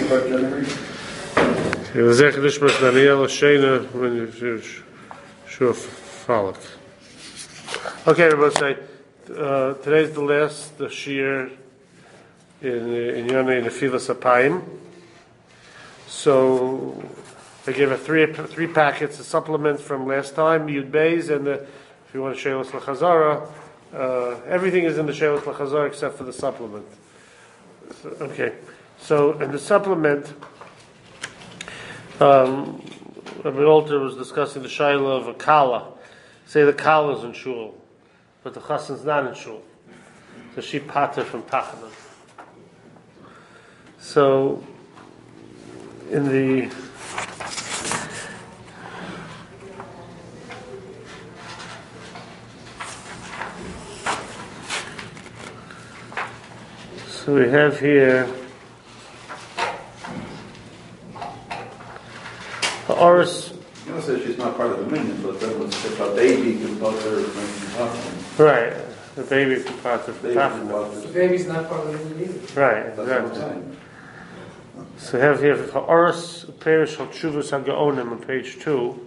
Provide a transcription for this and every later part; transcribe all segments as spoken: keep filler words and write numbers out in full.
about January? When you sure follow. Okay, everybody say uh, today's the last the shear in in Yonah in the Filas Apayim. So I gave a three three packets, a supplement from last time, Yud Beis, and the, if you want Shelos L'Chazara, uh, everything is in the Shelos L'Chazara except for the supplement. So, okay, so in the supplement, um, Rabbi Alter was discussing the Shaila of a Kala. Say the Kala is in Shul, but the Chassan's not in Shul. So she pater from Tachanan. So in the so we have here the Oris. You know, says she's not part of the minion, but then was if a baby can pater from right, the baby can pater from Tachanan. The baby's not part of the minion either. Right, That's exactly. what I'm saying. So we have here the Oris Perish Halchuvas HaGaonim on page two.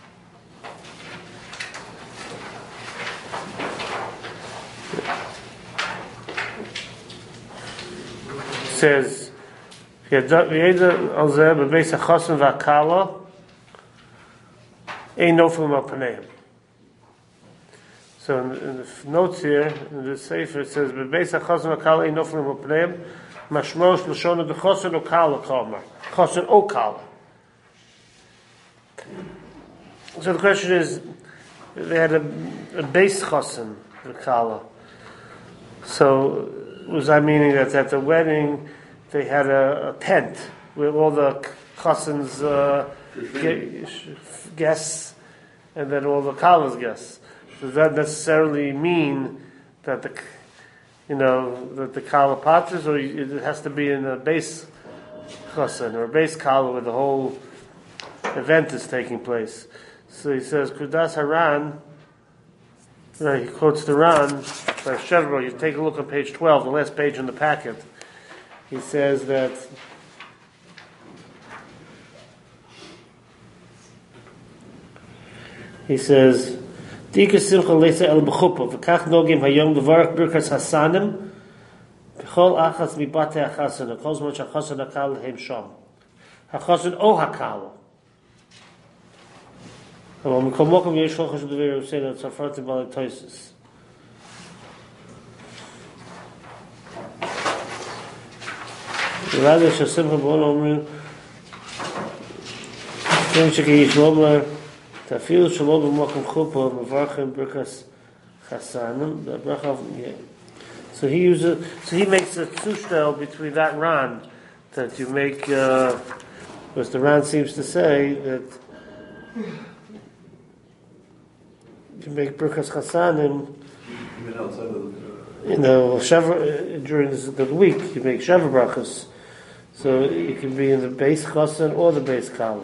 Says, "V'yeda al zeh b'beis hachasen v'akala ein noflim al paneim." So in, in the notes here in the sefer it says, "B'beis hachasen v'akala ein noflim al paneim." Mashmos l'shona de chosen o kala kalmar, chosen o kala. So the question is, they had a, a base chosen the kala. So was that meaning that at the wedding they had a, a tent with all the chosen's uh, guests and then all the kala's guests? Does that necessarily mean that the you know, that the kala paters, or it has to be in a base chosen or a base kala where the whole event is taking place? So he says, Kudas Haran, right, he quotes the Ran, by Shevro, you take a look on page twelve, the last page in the packet. He says that he says, Dika simcha leisa el b'chuppah, v'kach nogim hayom devarach birkas hasanim, v'chol achas mibate hachasan, v'chol zman shachasan hakal lehem sham. Hachasan o hakal. Well, mikol mokum yesh chochash d'ver say that Tzarfati b'alei toises. Rather shasimcha b'on omrim, Yom sheki yish lomar, Tafil shalom b'mokum chuppah mevarchim birkas chasanim. The bracha. So he uses. So he makes a tzustel between that Ran that you make, uh, because the Ran seems to say that you make birkas chasanim. You know, shavar, during this, the week you make shavar brachas. So it can be in the base chasan or the base kala.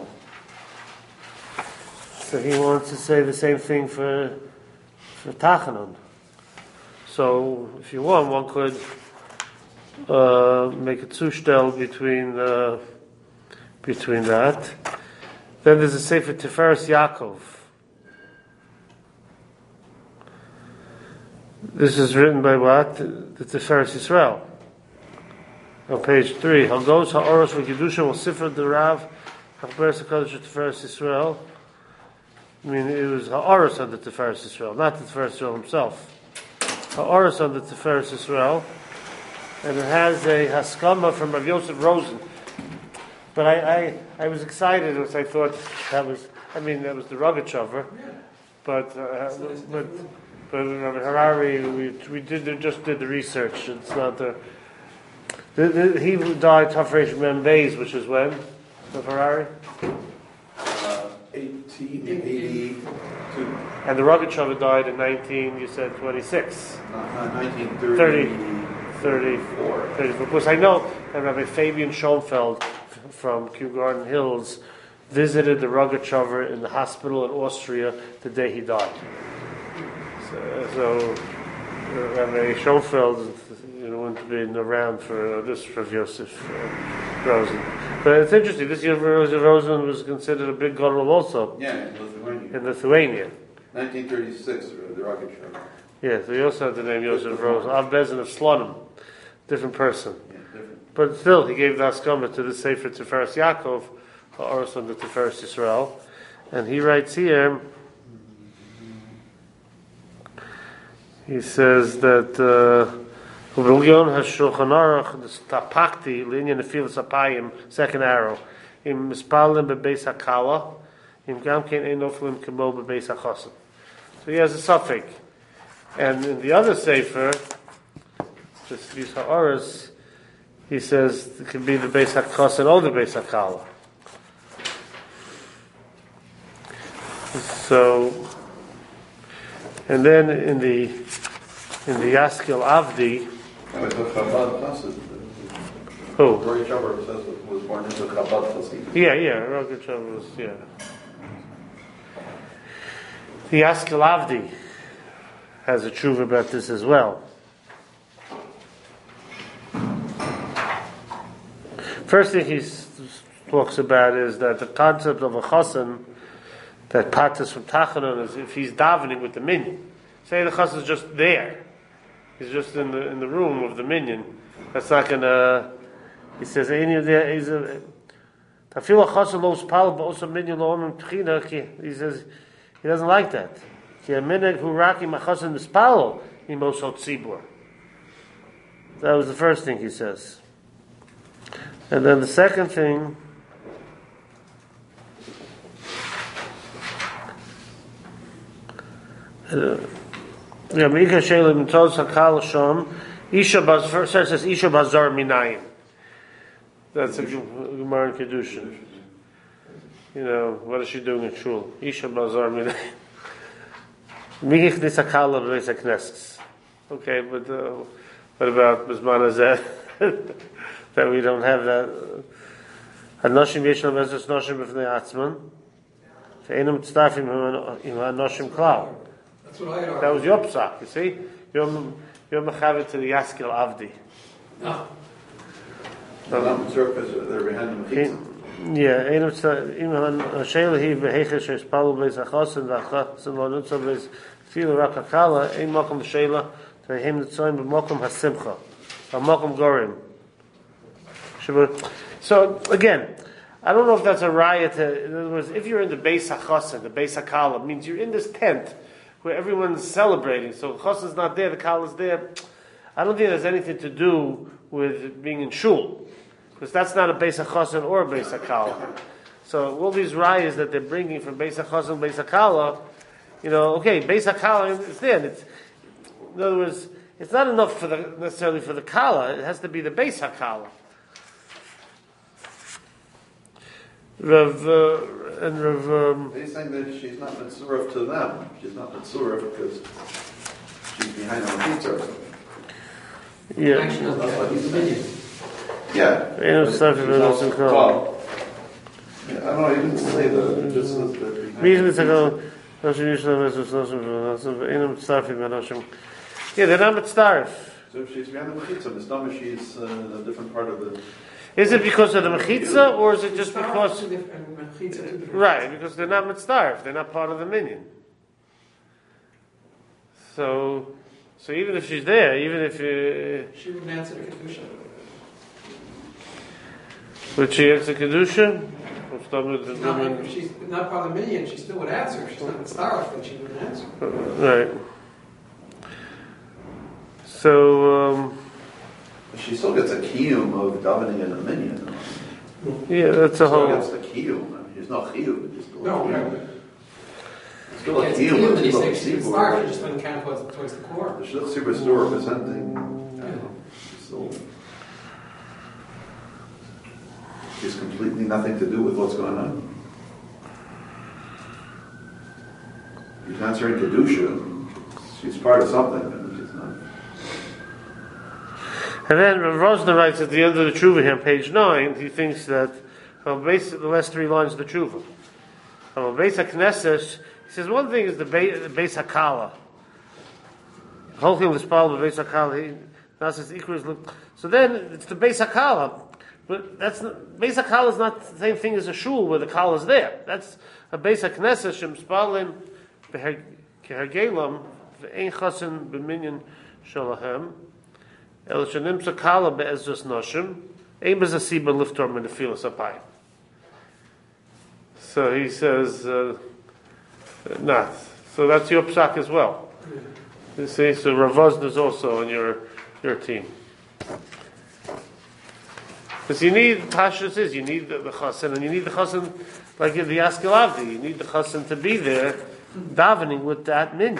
So he wants to say the same thing for for Tachanan. So if you want, one could uh, make a tzustel between uh, between that. Then there's a sefer Tiferes Yaakov. This is written by what? The Tiferes Yisrael. On page three, Hagos Ha'oros V'Kedusha will Sifra the Rav Hachberes HaKadosh Tiferes Yisrael. I mean, it was Ha'oros on the Tiferes Yisrael, not the Tiferes Yisrael himself. Ha'oros on the Tiferes Yisrael, and it has a Haskama from Rav Yosef Rosen. But I, I, I was excited because I thought that was, I mean, that was the Rogachover, but uh, but but Rabbi Harari, we we did just did the research. It's not the, the, the he died Tafresh Mem Beis, which is when Rabbi Harari. eighteen eighty-two. And the Rogachover died in nineteen, you said twenty-six. Uh, nineteen thirty. thirty-four. thirty-four. Because I know that Rabbi Fabian Schoenfeld from Kew Garden Hills visited the Rogachover in the hospital in Austria the day he died. So, so Rabbi Schoenfeld, you know, wouldn't have been around for uh, this Rav Yosef uh, Rosen. But it's interesting, this year Joseph Rosen was considered a big gadol also Yeah, in Lithuania. in Lithuania. nineteen thirty-six, uh, the rocket ship. Yeah, so he also had the name Joseph Rosen. Av Bezin of Slonim, different person. Yeah, different. But still, he gave the Haskama to the Sefer Tiferes Yaakov, or on the Tiferes Yisrael. And he writes here, he says that Vilyon HaShulchan Aruch, the Tapakti, Linyan Nefilas Apayim, second arrow, im Mispalim Bebeis HaKala, im Gamkein Einoflim Kemo Bebeis HaChosim. So he has a suffix. And in the other Sefer, just these Ha'aras, he says it could be the Beis HaChosim or the Beis HaKala. So, and then in the in the Yaskil Avdi, Oh, it's a Chabad Chassid. who? Roy Chubber says it was born into Chabad Chassid. Yeah, yeah, Rogachev was, yeah. The Yaskil Avdi has a truth about this as well. First thing he s- talks about is that the concept of a chassan that patas from Tachanon is if he's davening with the minyan. Say the chassan is just there. He's just in the in the room of the minyan. That's not gonna. He says any of the. He's a. Tafila chassan lo spal but also minyan lo omim tchina. He says he doesn't like that. Ki a minyan who raki machassan mispalo imosot tzibur. That was the first thing he says. And then the second thing, uh, yeah, Mika Shelim Toz Hakal Shom, Isha Baz, first it says Isha Bazar Minayim. That's a Gemara in Kedushin. You know, what is she doing in Shul? Isha Bazar Minayim. Mika Chnis Hakal Beis HaKnesses. Okay, but uh, what about Bizman Azeh? That we don't have that. Hanoshim yeshlam ezos noshim b'fnei atzman. Ve'enum tztafim im hanoshim klal. That's what I had. That was your psak, you see? You're, you're mechavet to the Yaskil Avdi. No. No, I'm sure because they're behind the Mechitza. Yeah, enum tztafim im hanoshim hi beheche sheispalu beis achosin v'achosin lo nutza beis filu rak hakala ein mokum sheila ve'hem nitzoyim b'mokum hasimcha v'mokum gorim. So again, I don't know if that's a riot. To, in other words, if you're in the Beis HaChosin, the Beis HaKala, means you're in this tent where everyone's celebrating. So Chosin's not there, the Kala's there. I don't think it has anything to do with being in shul, because that's not a Beis HaChosin or a Beis HaKala. So all these riots that they're bringing from Beis HaChosin, Beis HaKala, you know, okay, Beis HaKala is there. And it's, in other words, it's not enough for the necessarily for the Kala. It has to be the Beis HaKala. Rav uh, and Rav. Um, He's saying that she's not Mitzurah to them. She's not Mitzurah because she's behind the Mechitza or something. yeah. Action of That's what he's the saying. minion. Yeah. Ain't no But stuff she's in the also- Wilson Code. well, yeah, I don't know, he didn't say that, it just says that. behind Reason the is to go. Noshim Yisrael Mesos Noshim Noshim Einam Tzarfim Noshim. Yeah, they're not mitzaref. So if she's behind the Mechitza, the stomach, she's uh, in a different part of the... Is it because of the mechitza, or is it just because? Two different- and Mechitza, two different- Right, because they're not mitzaref. They're not part of the minyan. So, so even if she's there, even if you, She wouldn't answer the Kedusha. would she answer kedusha? Or stop with the Not, woman? if she's not part of the minion, she still would answer. If she's not mitzvah, then she wouldn't answer. Right. So, um, She still gets a kiyum of davening in a minyan. yeah, that's a Still whole. gets the kiyum. I mean, she's not chiyuv, it's still a No, kiyum. no. It's still a It's kiyum, kiyum, it's and he still a says she's mitzvah, tzibur. she just doesn't count towards, towards the core. She's still super store representing. I don't know, She's still... She's completely nothing to do with what's going on. She's answering Kedusha. She's part of something, and she's not. And then Rav Rosner writes at the end of the Tshuva here on page nine, he thinks that, well, basically the last three lines of the Tshuva. Well, Beis HaKnesses, he says one thing is the Beis, the Beis HaKala. The whole thing was followed by Beis HaKala. He now says equals. So then it's the Beis HaKala. But that's not, Beis HaKala is not the same thing as a shul where the kala is there. That's a Beis HaKnesset shem spalim kehergelam ve'ein chasen b'minyan shalahem el shenimtza kala be'ezras noshim ein bez asiba liftor min nefilas apayim. So he says uh, not. So that's your psak as well. You see, so Ravazn is also on your your team. Because you need, Pashas is, you need the, the chassan, and you need the chassan, like the Askelavdi, you need the chassan to be there, davening with that minyan.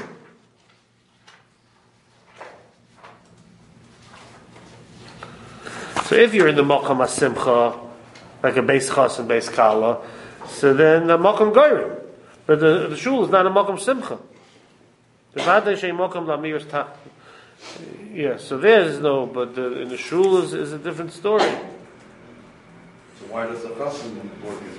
So if you're in the Mokum HaSimcha, like a base chassan, base kala, so then the Mokum Goyrim. But the, the shul is not a Mokum Simcha. The Vadei Shei Mokum Lamir Ta. Yeah, so there's no, but the, in the shul is, is a different story. So why does the chassan work in?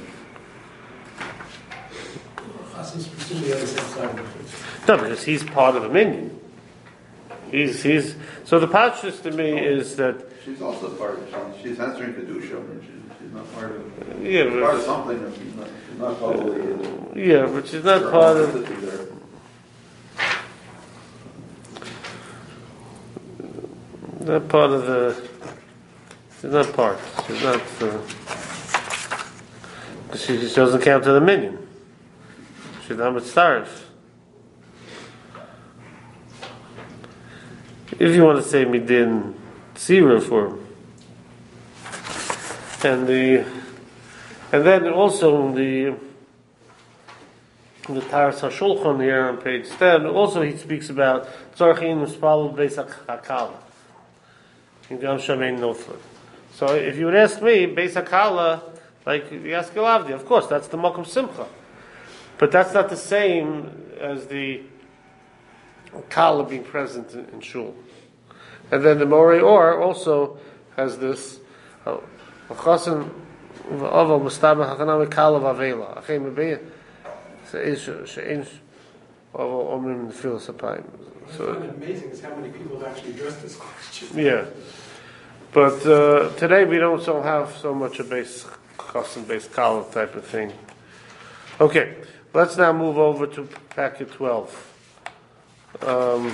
Chassan's presumably on the same side of the fence. No, because he's part of a minyan. He's he's so the pashtus to me is that She's also part of, she, she's answering Kedusha, and she, she's not part of, yeah, she's but, part of something, and she's not, she's not totally, uh, yeah, but she's not her part own of. entity there. Not part of the. She's not part. She's not. Uh, she just doesn't count to the minyan. She's not mitzaref. If you want to say midin tzira for him, and the, and then also the. The Taras HaShulchan here on page ten. Also, he speaks about tzarchin uspalul beis hakala. In Gam Shamein Noflet. So if you would ask me, Beis HaKala, like the Askelavdi, of course, that's the Mokum Simcha. But that's not the same as the Kala being present in, in Shul. And then the Morei Or also has this Chasen V'Aval Mustaba Hakanami Kala V'Avela. Achem Mebeya She'ein She'ein Oval Omrim Nefilas Apayim. What I find amazing is how many people have actually addressed this question. Yeah. But uh, today we don't so have so much a base custom based column type of thing. Okay, let's now move over to packet twelve. Um,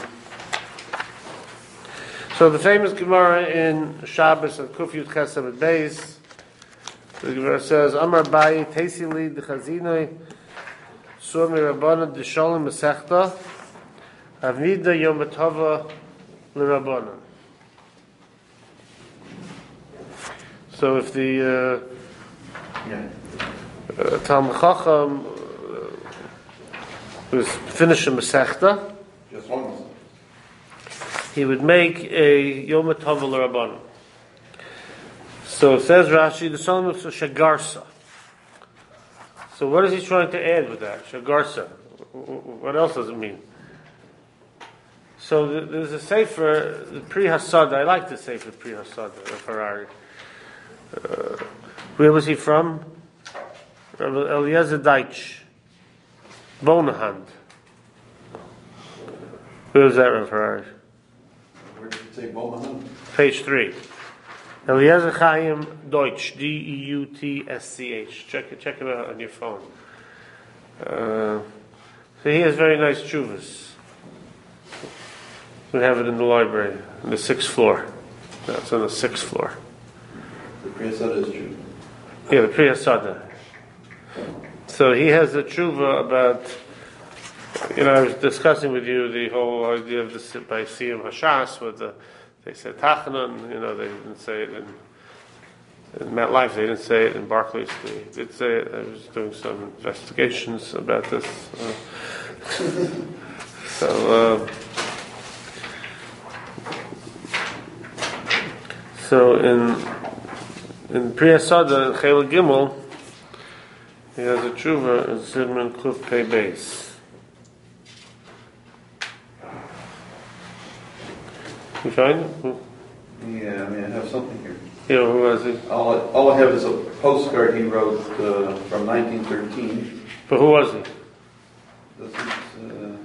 so the famous Gemara in Shabbos and Kufyut Chesed Beis, the Gemara says, Amar Bayi Teisili Dechazinoi Suami Rabbanan Desholim Mesechta Avnida Yom Tova L'Rabbanan. So if the uh, Yeah. uh, Talmud Chacham uh, was finishing Masechta, Just one. he would make a Yom Tov L'Rabbanan. So it says Rashi, the son of Shagarsa. So what is he trying to add with that? Shagarsa. What else does it mean? So there's a sefer, the Pri Hasada. I like the sefer Pri Hasada, the Ferrari. Uh, where was he from? Rabbi Eliezer Deitch, Bonahand. Where was that, Rabbi Ferrari? Where did you say Bomahan? Page three. Eliezer Chaim Deutsch, D E U T S C H. Check it, check it out on your phone. Uh, so he has very nice chuvas. We have it in the library, on the sixth floor. That's on the sixth floor. The Priyasada is true. Yeah, the Pri Hasada. So he has a tshuva about, you know, I was discussing with you the whole idea of the by Siyam Hashas, with the, they said Tachanan, you know, they didn't say it in, in MetLife, they didn't say it in Barclays, they did say it. I was doing some investigations about this. Uh, so, uh, so in in Pri Hasada, in Chela Gimel, he has a tshuva in Sidman Kluf Pei Beis. You find it? Yeah, I mean, I have something here. Yeah, who was he? All I, all I have is a postcard he wrote uh, from nineteen thirteen. But who was he? This is, uh,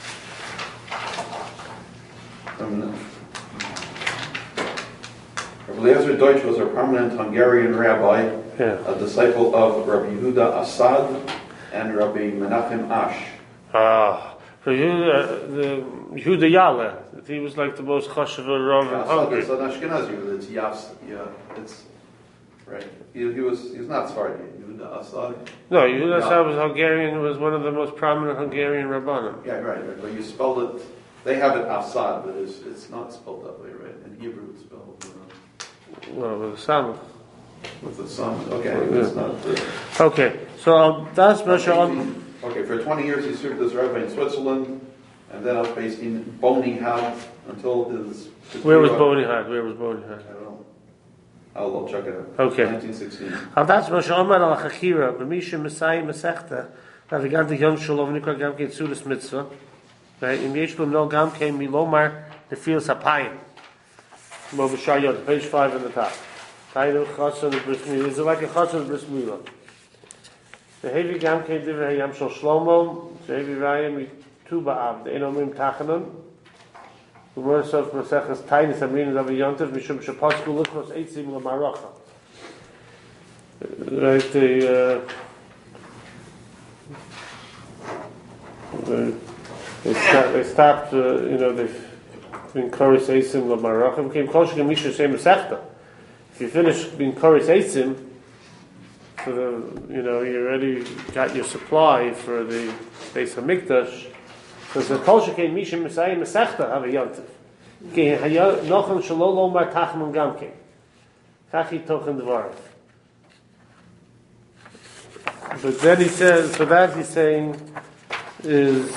from, from Eliezer Deutsch was a prominent Hungarian rabbi, Yeah. a disciple of Rabbi Yehuda Assad and Rabbi Menachem Ash. Ah, for Yehuda, the Yehuda Yale, he was like the most chashuv Rav in Assad Hungary. is an Ashkenazi, it's Yas, yeah, it's, right. He, he was, he's not Sephardi, Yehuda Assad. No, Yehuda Yeah. Assad was Hungarian, was one of the most prominent Hungarian rabbanim. Yeah, right, right, but you spelled it, they have it Assad, but it's, it's not spelled that way, right? In Hebrew it's spelled uh, Well, with the Samach. with the sun, okay, it's not the... Okay, so um, that's Moshe on. Okay, for twenty years he served as rabbi in Switzerland, and then I was based in Bonihad until his... his Where was I Bonihad? Where was Bonihad? don't know. I'll, I'll check it out. Okay. nineteen sixteen. Al das Moshe Omar al Chachira, b'misha Messiah Masechta, navigant Yom Shalom Nikra Gam Kein Tzudas Mitzvah, right? In Yeshblum no Gam Kein Milomar Nefil Sapayim. Mo B'Shayot, page five in the top. Tainu Chassan Bris Milah. Is it like a Chassan Bris Milah? The Heavy Gam Kein Divrei Yam Shal Shlomo, the Heavy Rayim Tu Ba'av, the Enomim Tachanon. The words of Maseches Tainis Amrin Zav Yontev Mishum Shapasku Luchos Eitzim LaMaracha. Right, the uh, they, they, start, they stopped, uh, you know, they've encouraged Eitzim LaMaracha. Became Kosher Misha Shem Masechta. If you finish being Koris Eitzim, for the, you know, you already got your supply for the Beis Hamikdash. So the Kol Shekein Mishim Messiah Masechta Have Yontif. Ki Nochem Shelo Lomar Tachnun Gamkein. Kachi Tochen Dvarav. But then he says, so that he's saying is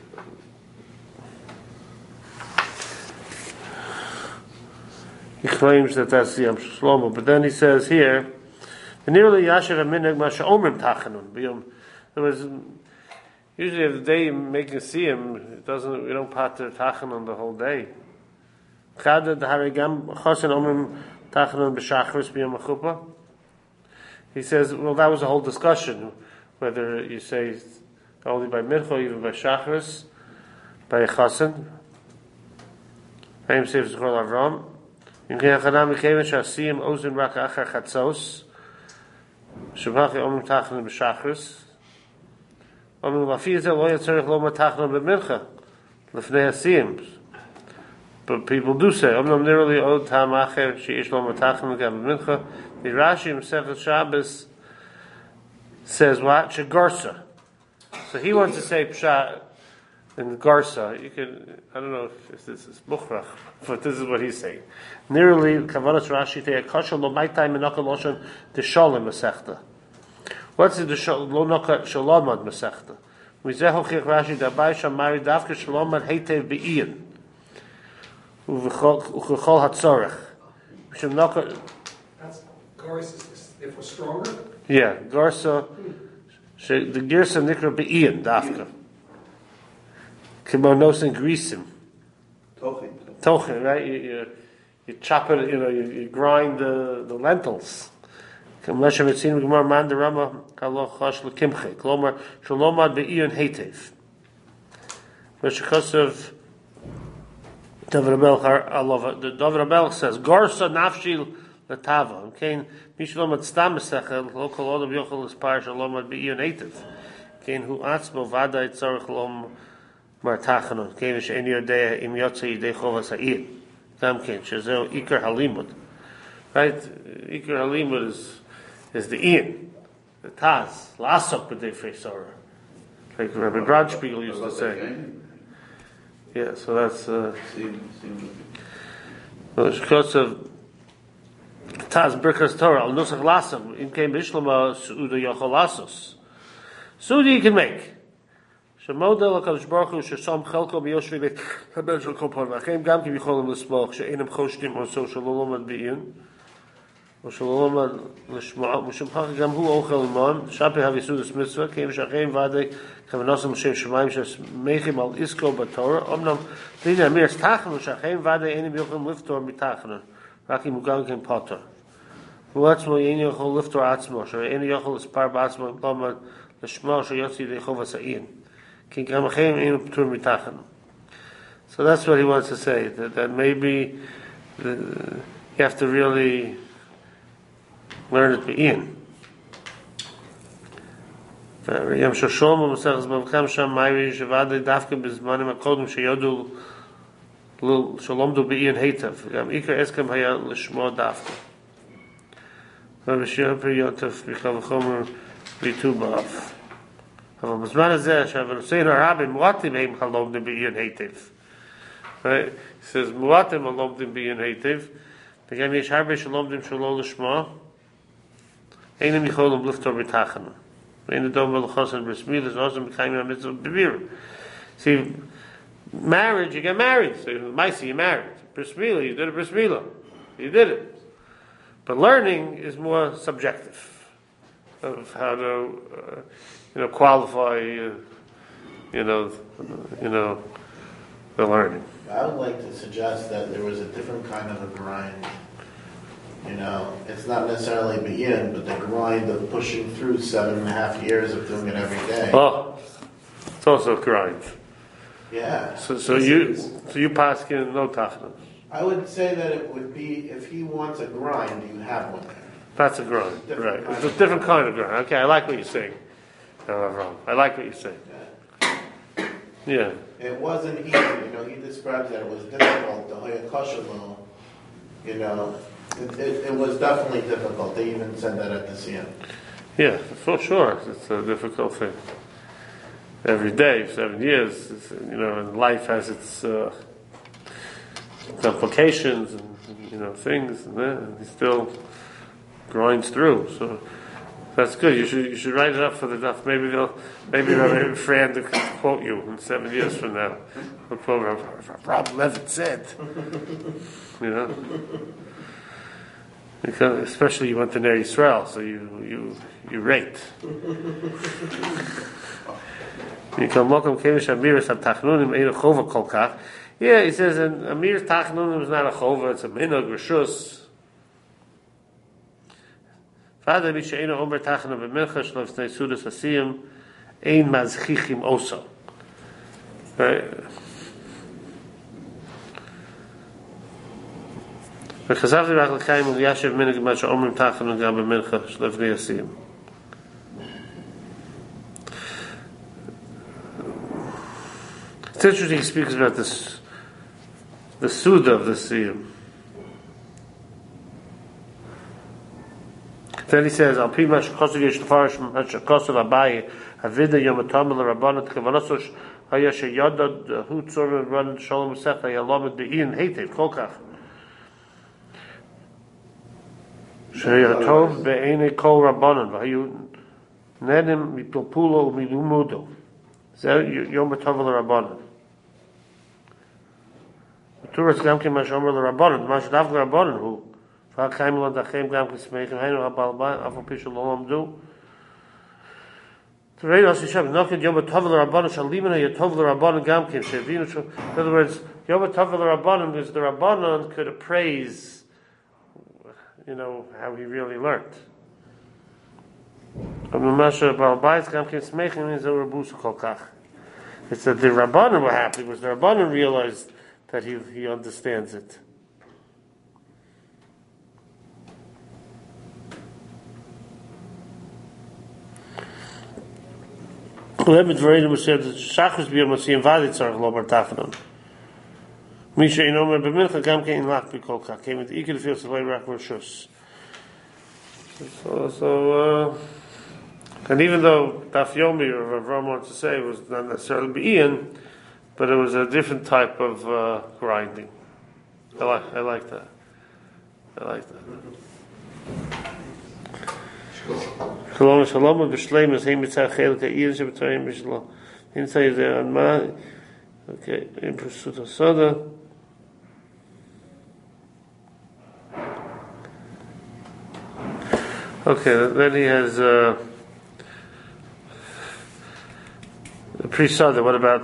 he claims that that's the Yom Shlomo. But then he says here, nearly Yasher Aminag Masha Omrim Tachanun. There was usually the day you make a siyum, it doesn't. We don't pater Tachanun the whole day. Chada Harigam Chosin Omrim Tachanun b'Shachris b'Yom HaChuppah. He says, well, that was a whole discussion whether you say only by Mincha, or even by Shachris, by Chosin. Haim Seif Zechor Avram. In Kiyachanam Mekevin Shasiyim Ozin Rak Achar Chatzos. Shabach Omrim Tachanun b'Shachris. Omrim Lafiyazel Lo Yatzerich Lo Matachanun b'Mincha Lefnei Hasiyim. But people do say, Omrim Nirali Od Tam Acher Sheish Lo Matachanun Gam b'Mincha. The Rashi Masechet Shabbos says what? Shegorsa. So he wants to say Pshat in Garsa. You can, I don't know if, if this is Mukhrach, but this is what he's saying. Nearly, Kavanas Rashi Te Akasha Lo Maitai Menaka Loshan Deshalim Masechta. What's the Lo Naka Shalomad Masechta? Mizeho Chich Rashi Dabai Shamari Davka Shalomad Heitev Be'ian Uvechol Hatzorech. Mishum Naka. That's, Goris is, if we're stronger. Yeah, Garsa, the Girsa Nikra Be'ian, Dafka. Kimonos and Grisim. Tochin. Tochin, right? You, you, you chop it, you know, you, you grind the, the lentils. Kamlesha Mitzin Gemar Man the Rama Kaloch Chash Lekimche. Klomar Shalomad Be'ian Heitev. Meshachosov David Abel, I love it. The David Abel says, Garsa Nafshil Latava. Okay, Mishlomad Stam Mesechel, local order of Yochel is Parish, Alomad Be'ion Native. Okay, who Atzmo Vada Itzarech Lom Martachanon. Okay, Mish Eni Yodea Im Yotze Yidei Chova Sa'ir. Damken, Shazel Iker Halimud. Right? Iker Halimud is, is the Ian, the Taz, Lasok B'dei Freisora. Like Rabbi Bradspiegel used to say. Yeah, so that's, uh, well, it's because of Taz Birkas Torah, al Nusach Lasam, in Keim Bishlama, Su'uda Yochol Lasos. Su'uda you can make. Shemodel HaKadosh Baruch Hu, Shesam Chelko Miyoshvi Beit HaBen Shel Kopon, V'achem Gam Ki Yicholim L'smoch, She'enem Choshtim, or so Shalolomad Be'iyun, or Shalolomad L'shma'at, Mushim Chach Gam Hu Ochel Imam, Shape HaVisudas Mitzvah, Keim Shachem Vadei, Kavanosam Shem Shemaim Shes Mechim Al Isko Batorah, Omnam Lina Amirs Tachanu, Shachem Vadei Enim Yochim Liftor Mitachanu, Rakim Ugan Kem Potter. V'atzmo Yeni Yochol Liftor Atzmo, She'eni Yochol Ispar Ba'atzmo, Lomad L'shma, She'yotzi Deichov Asa'in. Ki Gamachem Enim Ptur Mitachanu. So that's what he wants to say, that, that maybe the, you have to really learn it be'in. Yom Shoshom Masechus Bavkam Sham Mayri Shavadei Dafka Bizmanim HaKodim Sheyodu Shalomdu Be'in Heitav Gam Ikar Eskem Haya L'Shmo Dafka V'Shir Periyotov B'Chav Chomer B'Tu B'Av אבל בזמן הזה שהנושאים הרבים מועטים הם הלומדים בעיין היטב. Right? He says מועטים הלומדים בעיין היטב וגם יש הרבה שלומדים שלא לשמו אינם יכולים לפתור בתחנה. ואין אדום ולחוסן ברסמיל אז עושים מקיימים המצווה בביר. See, marriage, you get married. So, Maisi, you married. Brismila, you did a brismila. You did it. But learning is more subjective of how to, uh, you know, qualify, uh, you know, you know, the learning. I would like to suggest that there was a different kind of a grind. You know, it's not necessarily begin, but the grind of pushing through seven and a half years of doing it every day. Oh, it's also a grind. Yeah. So, so you, so you pass in no tachna. I would say that it would be, if he wants a grind, you have one there. That's a grind, Different right? It's kind a different kind of grind. Okay, I like what you're saying. No, I'm wrong. I like what you're saying. Yeah. It wasn't easy, you know, he describes that it was difficult, the Hoyakashalo, you know, it, it, it was definitely difficult. They even said that at the C M. Yeah, for sure. It's a difficult thing. Every day, seven years, it's, you know, and life has its uh, complications and, you know, things, and, then, and he still grinds through. So that's good. You should you should write it up for the daf. Maybe they'll maybe Rabbi Fran will quote you in seven years from now. They'll quote Rob Levitt said, you know. Because especially you went to Ner Yisrael, so you you you rate. You come welcome Kemish Amiris at Tachnunim Ein Chova Kolkach. Yeah, he says an Amir Tachnunim is not a chova; it's a minhag rishus. Father Mishaina Omer Tachnun b'Mincha Shlo V'Snei Sudas Asiyim Ein Mazchichim Oso. Right. וחזרתי רק לקיים ולישב מנהג מה שאומרים תחנו גם במנחה של אבני הסיים. It's interesting he speaks about this, the Suda of the Siyam. Then he says, Al pi ma shekosov yesh lefarish ma shekosov abayi avida yom atom l'rabbanot kevanososh haya sheyadad hu tzorah run shalom sech hayalomed be'in heitev kolkach. Sheyatov be'enei kol rabbanon v'hayu nedim mipilpulo u'milumudo. Zeh yom atov l'rabbanon. Turas gam ke ma shomer l'rabbanon, ma shdav l'rabbanon hu. V'hakaim l'dachem gam ke smeichim hainu ha'bal ba afal pishul lo amdu. T'reid os yishav noked yom atov l'rabbanon shalimin ha'yatov l'rabbanon gam ke shevinu. In other words, yom atov l'rabbanon is the rabbanon could appraise, you know, how he really learned. It's that the Rabbanan were happy because the Rabbanan realized that he he understands it. Misha inomer b'mincha gam kein lach b'kolka came into ikar fields of rak rishus. So, so uh, and even though Daf Yomi or Avram wants to say it was not necessarily be'in, but it was a different type of uh, grinding. I like, I like that. I like that. Shalom, shalom, b'shleim is heim mitzah chelik ha'ir sheb'toyim b'shalom. Inside there on ma. Okay, in pursuit of soda. Okay, then he has uh, the pre-soda. What about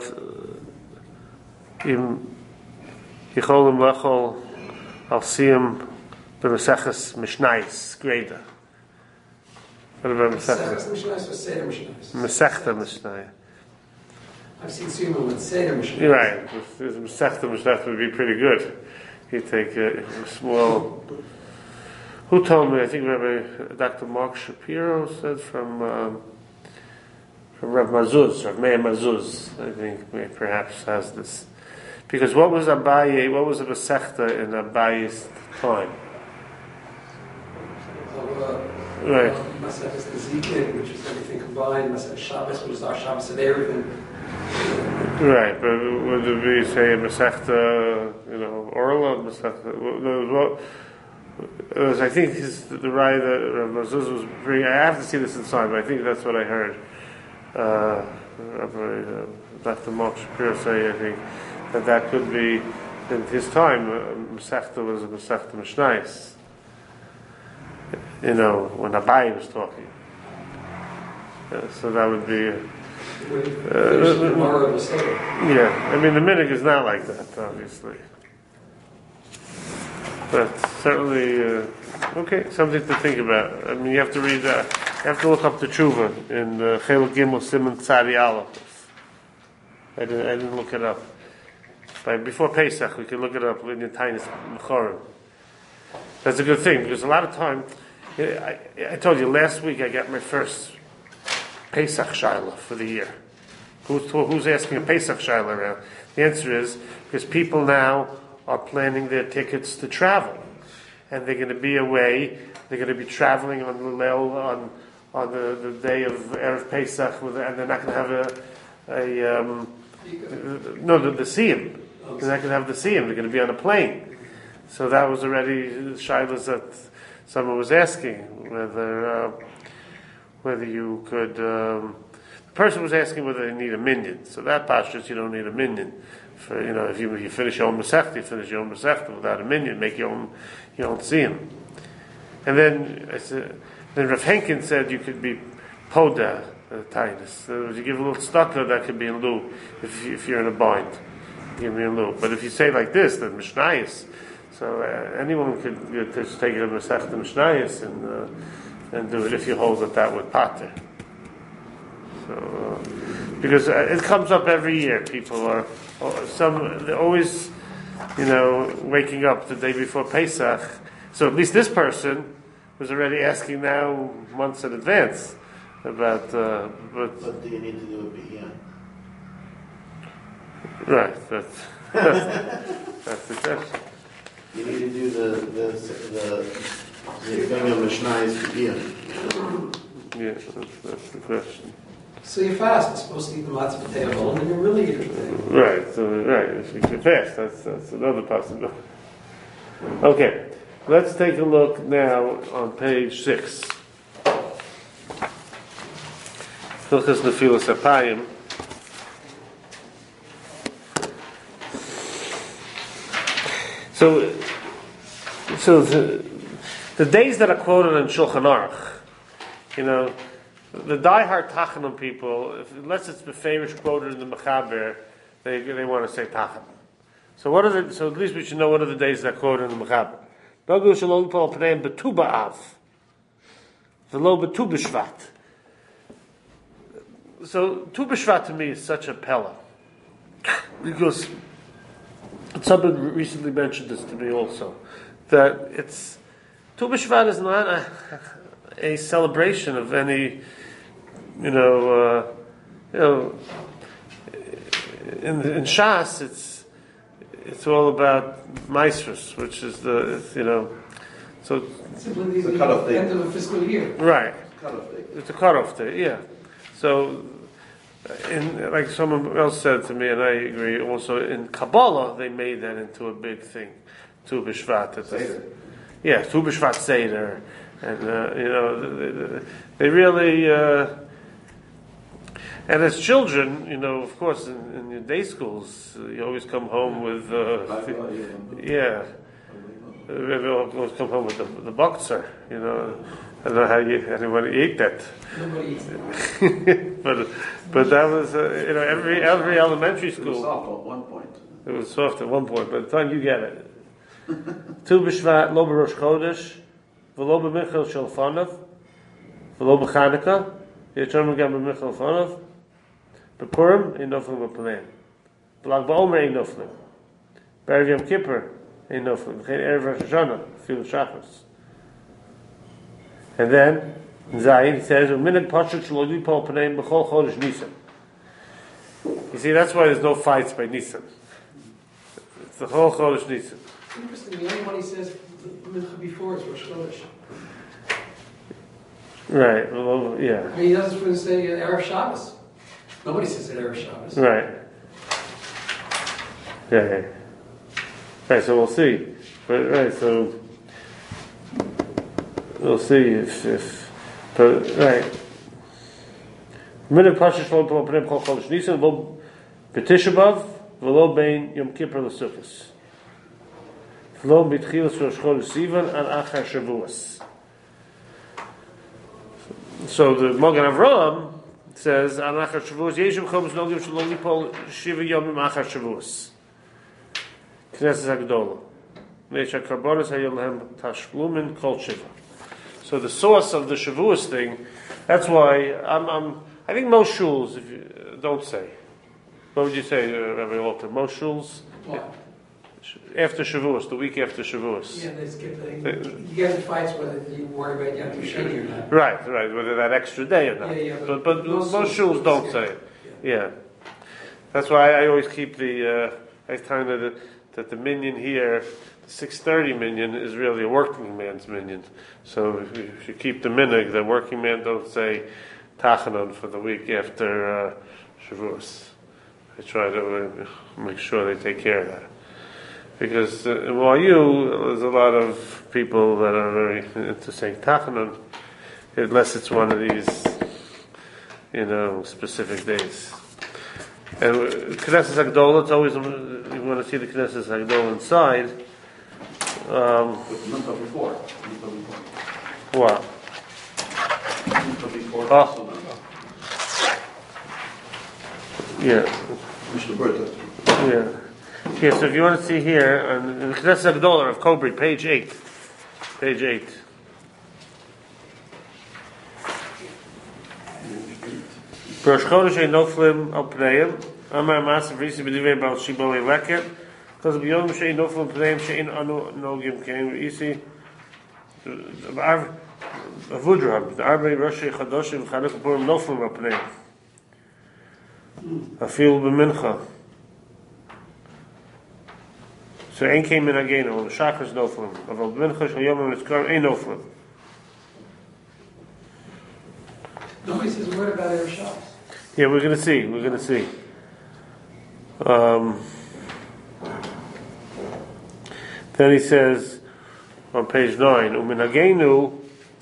im yicholim lechol al siyam b'meseches mishnayis greda? What about meseches? Mesechta mishnayis. I've seen Sima with Seder Mishnah. Right, Mesechta Mishnah would be pretty good. You take a, a small. Who told me? I think Rabbi Doctor Mark Shapiro said from um, from Rav Mazuz, Rav Meir Mazuz. I think may, perhaps has this, because what was Abaye? What was a Masechta in Abaye's time? Right. Masechtas Nezikin, which is everything combined. Masechtas Shabbos, which is our Shabbos and everything. Right, but would it be, say, a Masechta, you know, Orla, Masechta? What? It was, I think his, the Rai that Rav Mazuz was bringing. I have to see this inside, but I think that's what I heard. Uh, Rabbi, uh, Doctor Mark Shapiro say, I think, that that could be, in his time, uh, Masechta was a Masechta Mishnayos. You know, when Abai was talking. Uh, so that would be... Uh, uh, yeah, I mean, the minig is not like that, obviously. But certainly, uh, okay, something to think about. I mean, you have to read that. You have to look up the Tshuva in the Chel Gimel Simon Tzadi Aleph. I didn't, I didn't look it up. But before Pesach, we can look it up in the Tainis Mechorim. That's a good thing, because a lot of time, I, I told you, last week I got my first Pesach Shaila for the year. Who's, who's asking a Pesach Shaila around? The answer is, because people now are planning their tickets to travel. And they're going to be away, they're going to be traveling on Lulel on on the, the day of Erev Pesach, with, and they're not going to have a, a um, no, the, the Siyum. They're not going to have the Siyum, they're going to be on a plane. So that was already shilas that someone was asking, whether uh, whether you could, um, the person was asking whether they need a minyan. So that pashtus, you don't need a minyan. For, you know, if you, you finish your own Masechta, you finish your own Masechta without a minyan, make your own, your own Siyum. And then, I said, then Rav Henkin said you could be Poda, uh, Tainus. Uh, you give a little stucco, that could be in lieu, if, if you're in a bind. Give me in lieu. But if you say like this, then Mishnayos, so uh, anyone could uh, just take it a Masechta Mishnayos and, uh, and do it if you hold that that would pater. So, uh, because uh, it comes up every year, people are, some, they're always, you know, waking up the day before Pesach. So at least this person was already asking now months in advance about. Uh, but, But do you need to do a B'yan? Right, that's, that's, that's the question. You need to do the the the the thing of Mishnayos B'yan. Yeah, that's, that's the question. So you fast, you're supposed to eat the matzah potato alone, and you really eat everything. Right, so, right, if you could fast, that's, that's another possibility. Okay, let's take a look now on page six. Hilchos Nefilas Apayim. So, so the, the days that are quoted in Shulchan Aruch, you know, the diehard Tachanun people, if, unless it's Beferish quoted in the Mechaber, they they want to say Tachanun. So what are the? So at least we should know what are the days that are quoted in the Mechaber. Bagu Shalom Paul Pneim Betu B'Av, V'lo Betu B'Shvat. So Tu B'Shvat to me is such a pella, because someone recently mentioned this to me also, that it's Tu B'Shvat is not a, a celebration of any. You know, uh, you know. In, in Shas, it's it's all about Maestros, which is the you know. So It's the, the cutoff date. end of the fiscal year. right, Cutoff date. it's a cutoff day, yeah. So, in like someone else said to me, and I agree. Also, in Kabbalah, they made that into a big thing. Tu B'Shvat, it's a- yeah, Tu B'Shvat Seder, and uh, you know, they, they really. Uh, And as children, you know, of course, in, in your day schools, uh, you always come home with, uh, yeah, you always come home with the, the boxer, you know. I don't know how you, anyone ate that. Nobody eats it. but but that was, uh, you know, every every elementary It was school, soft at one point. it was soft at one point, by the time you get it. Tu B'Shvat, lo b'Rosh Chodesh, v'lo b'Michal Shel Fanav, v'lo b'Chanukah, Yitrom Gam b'Michal Fanav, B'Purim, ein noflim b'Pneim. B'Lag B'Omer, ein noflim. B'Erev Yom Kippur, ein noflim. V'chein erev Rosh Hashanah, fil shachos. And then, in Zayin, he says, "U'minig pashut shelo yipol pneim b'chol chodesh Nisan." You see, that's why there's no fights by Nisan. It's the whole chodesh Nisan. Interesting, the only one he says mincha before is Rosh Chodesh. Right. Well, yeah. I mean, he doesn't even say uh, Erev Shabbos. Nobody says it Erev Shabbos. Right. Yeah, yeah. Right, so we'll see. But, right, so we'll see if, if but, right. Minute Pashish Lo Pol Pnem Chol Chodesh Nisan Lo B'Tisha B'Av V'Lo Bein Yom Kippur L'Sukkos V'Lo B'Tchilas Rosh Chodesh Sivan Al Achar Shavuos. So the Magen Avraham says Al Achar Shavuos Yeshem Chodesh Nogim Shalom Yipol Shiva Yomim Achar Shavuos Knesset HaGdolah Neisha Karbonis Hayol Lahem Tashlumin Kol Shiva. So the source of the Shavuos thing, that's why I'm, I'm I think most shuls, if you, don't say. What would you say, uh, Rabbi Walter? Most shuls? What? After Shavuos, the week after Shavuos. Yeah, they skip the, you get in fights whether you worry about Yom Sheni or not. Right, right, whether that extra day or not. Yeah, yeah, but, but but most most shuls shuls don't skip say it. it. Yeah. That's why I always keep the, uh, I find that, that the minion here, the six thirty minion, is really a working man's minion. So if you, if you keep the minig, the working man don't say Tachanon for the week after uh, Shavuos. I try to uh, make sure they take care of that. Because uh, while you, there's a lot of people that are very into saying Tachanon, unless it's one of these, you know, specific days. And uh, Knesset HaGdolah, it's always, you want to see the Knesset HaGdolah inside. Um, With Mincha before. Mincha before. what? Mincha before. Oh. So now. Yeah. Mishnah Berurah. Yeah. Yeah, so if you want to see here, on the Knesset HaGdolah of Kobri, page eight. Page eight. Rosh Chodesh ein noflim al pneim, Amar Masav Risi b'divrei Baal Shibo Leket, because b'yom she'ein noflim pneim she'ein anu nogim kein Risi, Avudraham, the Arbei Roshei Chadoshim Chanuk Purim noflim al pneim. Afil b'mincha. So ein kein minagenu, and Shachris noflim, aval b'mincha shal yomim nitzkar ein noflim. Nobody says a word about Erev Shabbos. Yeah, we're going to see. We're going to see. Um, then he says on page nine, "Uminagenu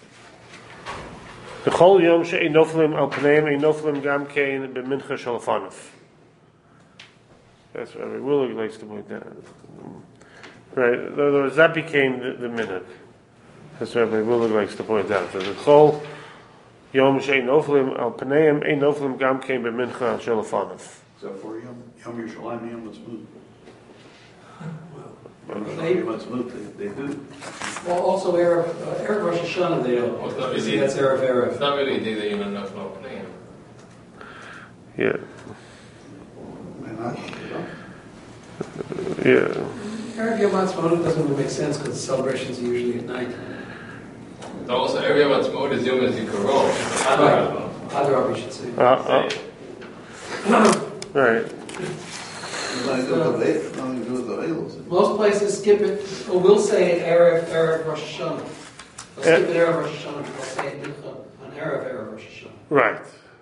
b'chol yom she'ein noflim al pneim ein noflim gam kein b'mincha shel lefanov." That's what Rabbi Willig likes to point out. Right, in other words, that became the, the minhag. That's what Rabbi Willig likes to point out. So the chol Yom she'ein noflim al pneim ein noflim gam kein b'mincha shel lefanov. Except for Yom Yom Yerushalayim, Yom Tzmut. Yom They- Yerushalayim, Yom Tzmut, they, they do. Well, also Erev, uh, Erev Rosh Hashanah, they don't. Well, it's not They say really- that's Erev It's Erev. not really a day that you're going to know playing. Yeah, Why not? yeah. Erev Yom Ha'atzmaut doesn't really make sense because the celebrations are usually at night. So also, every Yom Ha'atzmaut is Yom HaZikaron. Right. Adarab, we should say. Uh, uh, right. It's nothing to do with the Veil- nothing to do with the veils. Most places skip it, or will say it Erev, Erev Rosh Hashanah. They'll skip it Erev Rosh Hashanah, but they'll say it Mincha on Erev, Erev Rosh Hashanah. Right.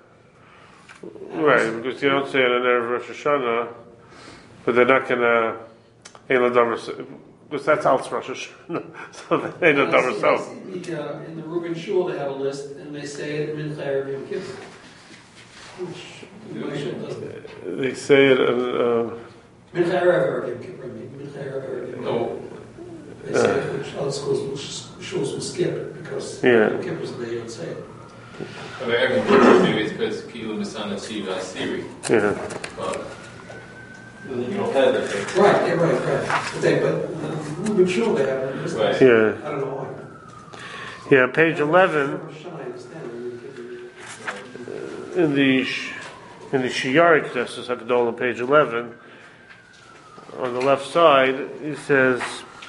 Right, because you don't say it on Erev Rosh Hashanah, but they're not gonna Eila Davar, because that's Alts Rosh Hashanah, so they ain't a Davar Self. The, uh, in the Reuben Shul, they have a list, and they say it Mincha Erev Yom Kippur. Which, Moshe doesn't. They say it, uh, Mincha Erev Erev Yom Kippur, I mean, Mincha Erev Erev Yom Kippur. No. They say it, which other schools will, shuls will skip it, because Yeah. Yom Kippur's the day you don't say it. But every Yom is because Kilu Misana Shiva Siri. yeah. But you don't have that thing. Right, yeah, right, right. But they, but the Reuben Shul, they have a list. Right. Yeah. I don't know why. Yeah, page eleven, I understand. Yom Kippur. in the, Sh- in the Shiari Knesset HaGadol on page eleven, on the left side, it says,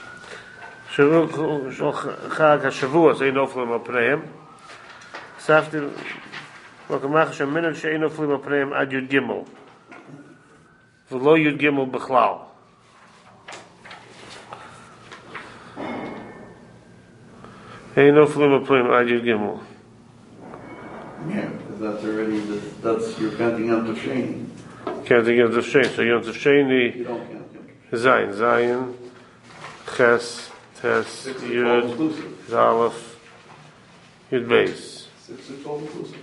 Chag HaShavua, so Eino Noflim Al Pneihem. Safti, Wakamach Sheminag She'eino Noflim Al Pneihem Ad Yud Gimel. V'lo Yud Gimel B'chlal. Eino Noflim Al Pneihem Ad Yud Gimel. Yeah, because that's already, the, that's, you're counting out the Shani. Counting Yom Tov Sheni. So Yom Tov Sheni, You don't count him. Zayin, Zayin, Ches, Tes, Six is twelve Yud, inclusive. Aleph, Yud Beis. Six is twelve inclusive.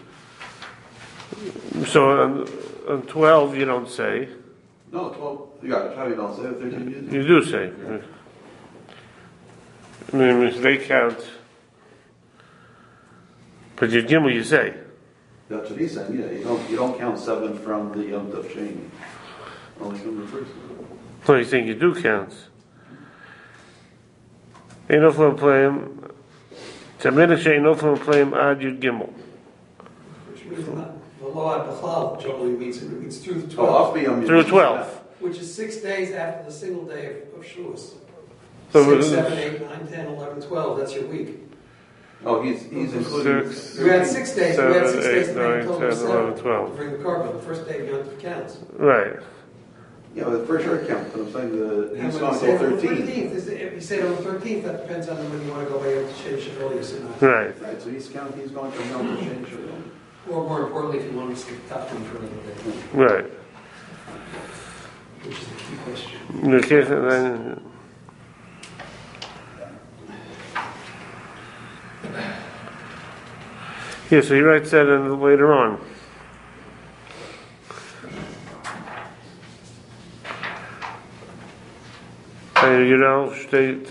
So on, on twelve you don't say. No, twelve, you got it, how you don't say it, thirteen years? You do say. I mean, they count. But Yud Gimel you say. That's what he's saying, yeah, you don't, you don't count seven from the Yom Tov Shani. Only from the first. No, you think you do count. Ain't no fun playing. Taminik ain't no fun playing Ad Yud Gimel. Which means not, the law at Bechal generally means, it means through the Oh, off twelve, the Yom Through Yom. twelve. which is six days after the single day of, of Shavuos. So Six, it- seven, eight, nine, ten, eleven, twelve, that's your week. Oh, he's, he's including. Six, We had six days, we had seven, six days eight, to make a nine, total ten, of seven. eleven, twelve. To bring the carbon, the first day of Yom Tov counts. Right. Yeah, well, for sure it counts, but I'm saying the, And he's when gone you say till it on the thirteen. thirteenth, is it- if you say it on the thirteenth, that depends on when you want to go away to change it earlier, so not. Right. Right, so he's counting, he's going from Yom Tov Shani Shalom. Or more importantly, if you want to skip top one for another day, Right. which is the key question. The case, then, yeah, so he writes that in later on. And you know, state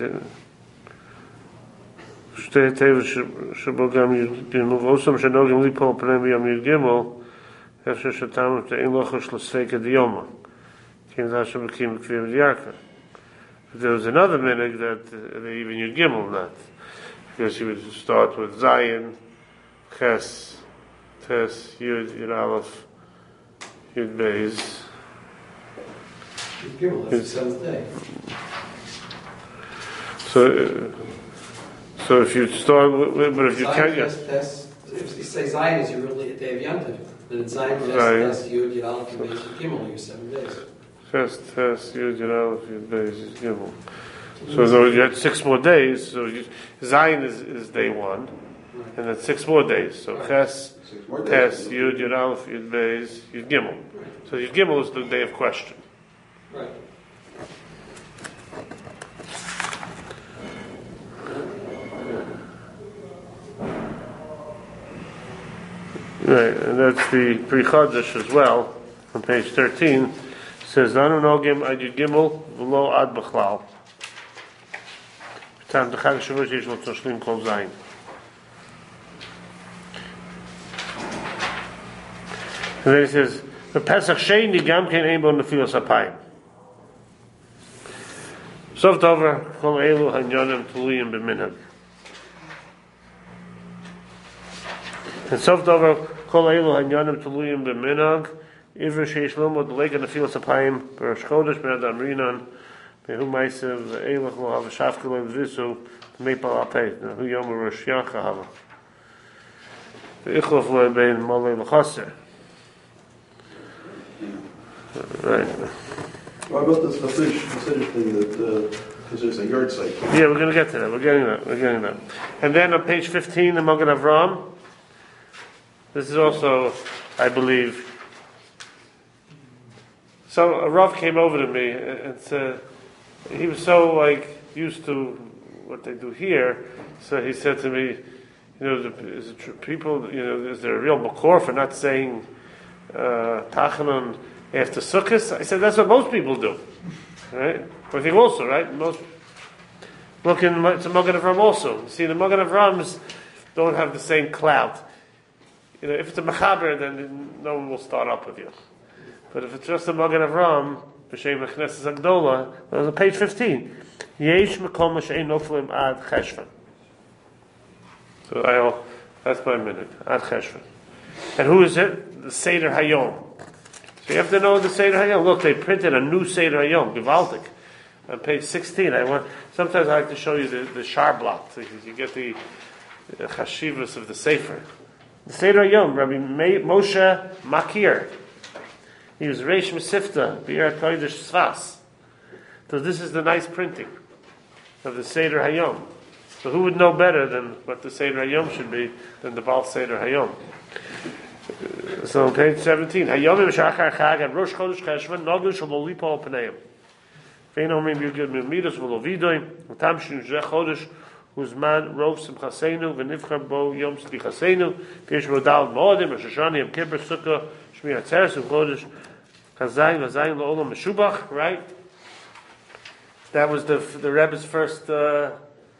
state table שבו יגמל ואוסם שנוגעים ליפול פניהם ביום יגמל אפשר שתם אין לוחש לספק הדיומה כי זה שבקים כפי בדייקה. There was another minute that uh, they even Yud Gimel not, because you would start with Zion, Ches, Tes, Yud, Yud Aleph, Yud Beis. Gimel, that's the seventh day. So, uh, so if you start with, but if you Zion, can't, Tes, Tes, if you say Zion is your really a day of Yom Tov, then it's Zion, Tes, Zion. Tes, Yud, Yud, Aleph, Yud, Beis, Yud, Gimel, your seven days. Ches, Tes, Yud, Yud Aleph, Yud Beis, Yud Gimel. So though you had six more days, so you, Zion is, is day one, and then six more days. So Ches, Six more days. Tes, Yud, Yud Aleph, Yud Beis, Yud Gimel. So Yud Gimel is the day of question. Right. Right, and that's the Pri Chadash as well, on page thirteen. It says, Nanu Nogim Ad Yud Gimel, V'lo Ad B'chlal. Time to Chag Shavuos Yesh Lo Toshlim Kol Zayin. And then he says, the Pesach Sheni Gam Ken Ein Bo Nefilas Apayim. Sof Dover Kol Elu Hanyonim Tuluyim B'Minhag. And Sof Dover Kol Elu Hanyonim Tuluyim B'Minhag. Ivra Sheish Lomod Lega Nefilas Apayim B'Rosh Chodesh Ben Adam Rinan Behu Meisev Eilach Lo Hava Shafkel and Visu Meipal Apay Hu Yom Rosh Yacha Hava Ve'ichlov Lo Bein Malay L'Chaser. Right. What about this Hasidic Hasidic thing that, because there's a yard site? Yeah, we're going to get to that. We're getting that. We're getting that. And then on page fifteen, the Magen Avram. This is also, I believe. So a Rav came over to me and said he was so like used to what they do here. So he said to me, you know, is it true, people, you know, is there a real makor for not saying uh, Tachanon after Sukkot? I said that's what most people do, right? But I think also, right? Most look in it's a Magen Avram also. See, the Magen Avrams don't have the same clout. You know, if it's a Mechaber, then no one will start up with you. But if it's just a Magen Avram, b'shem Knesset Agdola, there's on page fifteen. Yesh mekom she'ein noflim ad cheshvan. So I, that's my minute. Ad cheshvan. And who is it? The Seder Hayom. So you have to know the Seder Hayom. Look, they printed a new Seder Hayom, Gewaltig. on page sixteen. I want sometimes I like to show you the the sharblat, so you, you get the uh, chashivas of the sefer. The Seder Yom, Rabbi Moshe Makir. He was Reish Mesifta, Be'er Kodesh Sfas. So this is the nice printing of the Seder Hayom. So who would know better than what the Seder Hayom should be than the Baal Seder Hayom? So on page seventeen, Hayom Shachar Chag and Rosh Chodesh Cheshvan Nogu Shalol Lipo Al Pneim. Vein Omrim Yugid Midas V'Lo Vidoim V'Tam Shinu Zeh Chodesh Uzman Rov Simchaseinu V'Nivchar Bo Yom Slichaseinu V'Yesh Rodal Moedim Rosh Hashanah Yom Kippur Sukkah Shmir Atzeres U'Chodesh Chazayim V'Zayim L'Olam Meshubach. Right? That was the the Rebbe's first. Uh,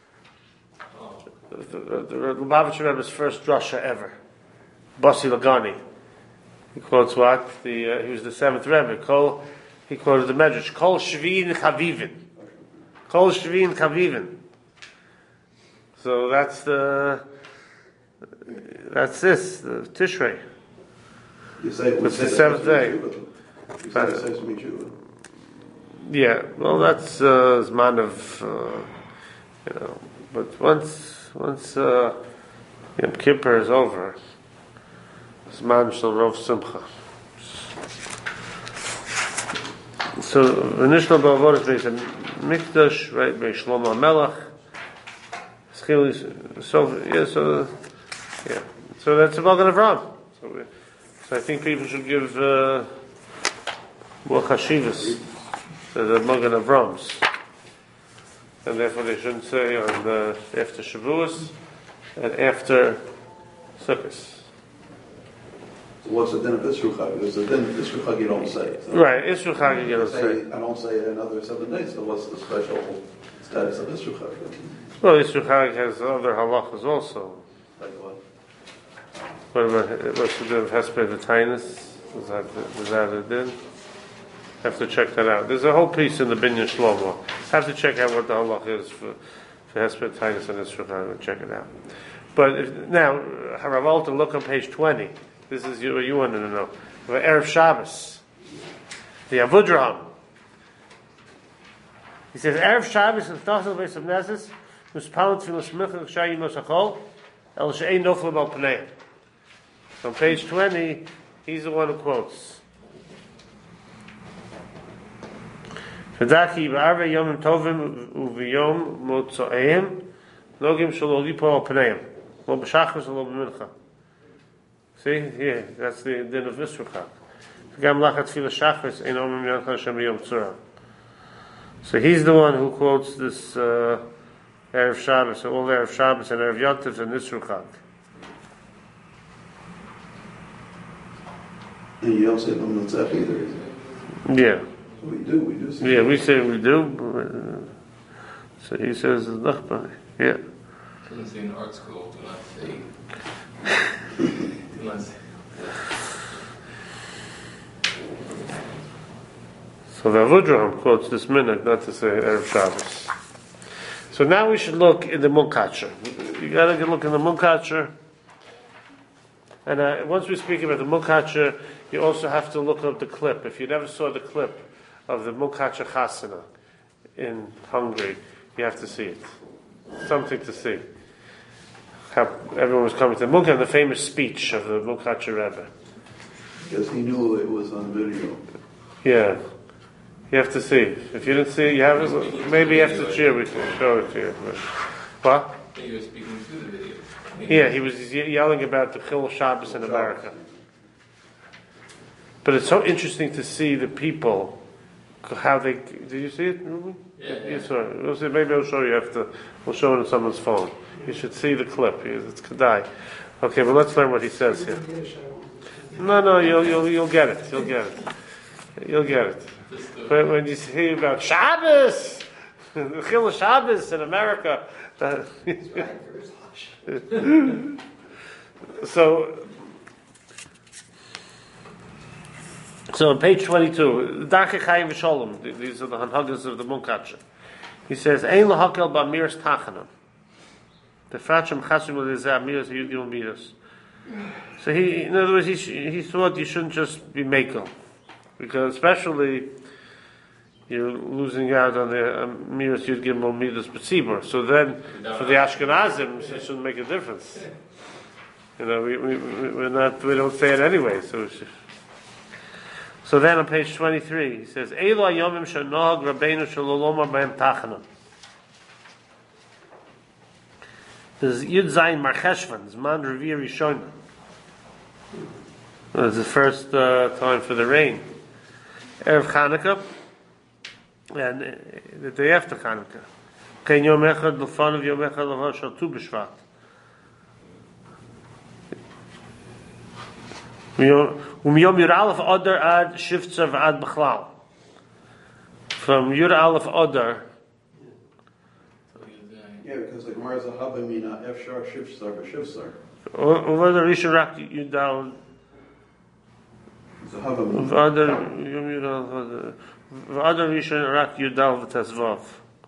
The, the, the Lubavitcher Rebbe's first drasha ever, Basi Lagani. He quotes what the uh, he was the seventh Rebbe. Kol, he quoted the Medrash. Kol Shvin Chavivin. Kol Shvin Chavivin. So that's the that's this the Tishrei. You say It's the seventh day. You say it says Mitzvah. Yeah, well, that's uh, Zman of uh, you know, but once. Once uh, Yom Kippur is over, Zman Shel Rov Simcha. So the Mishnah Bavor is based on Mikdash, right? By Shlomo Melech. So yeah, so yeah, so that's a Magen Avram. So, we, so I think people should give uh, more chashivas to the Magen Avrams. And therefore they shouldn't say on the, after Shavuos and after Sukkot. So what's the din of Isru Chag? Because the din of Isru Chag you don't say. So Right, Isru Chag you don't say. say. I don't say it another seven days. So what's the special status of Isru Chag? Well, Isru Chag has other halachas also. Like what? What about what's the din of Hesper V'Tainus? Is that is that a din? Have to check that out. There's a whole piece in the Binyan Shlomo. Have to check out what the halach is for for Hesper Tainus and Isru Chag. Check it out. But if, now, Harav Alter, look on page twenty. This is what you wanted to know. For Erev Shabbos, the Avudraham. He says Erev Shabbos and Tasel Beis of Neses Muspal Tfilos Michel Shayim Mosachol El She'ein Nofel Bal Pnei. On page twenty, he's the one who quotes. Fedaki ba'arve yomim tovim uviyom motzoeim nogim shelo lipo al pneim lo b'shachris lo b'mincha. See, here, that's the din of Isru Chag. V'gam lachat tefillah shachris ein omim yancha Hashem b'yom tzura. So he's the one who quotes this uh, Erev Shabbos, all Erev Shabbos and Erev Yontif and Isru Chag. And you don't say Lum Natzach either, is it? Yeah. We do, we do say Yeah, we say we do. So he says it's nachbani. Yeah. Doesn't say in art school, do not say. do not say. So the Avudraham quotes this minute not to say Erev Shabbos. So now we should look in the Munkacher. You got to look in the Munkacher. And uh, once we speak about the Munkacher, you also have to look up the clip. If you never saw the clip of the Munkacher Chasana in Hungary, you have to see it. Something to see. How everyone was coming to the Munkacher, the famous speech of the Munkacher Rebbe. because he knew it was on video. Yeah. You have to see. If you didn't see it, you have to, maybe after cheer we can show it to you. But, what? You were speaking to the video. Yeah, he was ye- yelling about the Chil Shabbos in America. But it's so interesting to see the people, how they. Did you see it, Ruben? Yeah, yeah. You saw it. We'll see, maybe I'll show you after. We'll show it on someone's phone. You should see the clip. It's Kedai. Okay, but let's learn what he says here. No, no, you'll you'll you'll get it. You'll get it. You'll get it. When, when you hear about Shabbos, the Chil Shabbos in America. uh, so, so on page twenty-two, Darkei Chaim V'Sholom, these are the Hanhagas of the Munkacher. He says, Ein lahakel ba'miras tachanam. The frachem chasim l'zeh amiras yudil miras. So he, in other words, he, he thought you shouldn't just be makel. Because especially, you're losing out on the um, Miras Yud Gimel Midas B'tzibur. So then, for the Ashkenazim, it shouldn't make a difference. You know, we, we, we're not, we don't say it anyway, so it's just, so then on page twenty-three, he says, Eilu Hayomim Shanohag Rabbeinu Shalolomar B'hem Tachanan. This is Yud Zayin Mar Cheshvan, Zman Revi'ah Rishona. It was the first uh, time for the rain. Erev Chanukah, and uh, the day after Chanukah. Ken Yom Echad L'fanav Yom Echad L'fanav Shal Tu B'Shvat. Um Yom Yud Aleph Adar ad Shivtzer v'ad B'chlal. From Yud Aleph Adar. Yeah, because the Gemara is a Habamina, Efshar, Shivsar, Shivsar. Over the Rishon Rak Yudal. It's a Habamina. V'adar Yom Yud Aleph V'adar Rishon Rak Yudal v'Tezvav.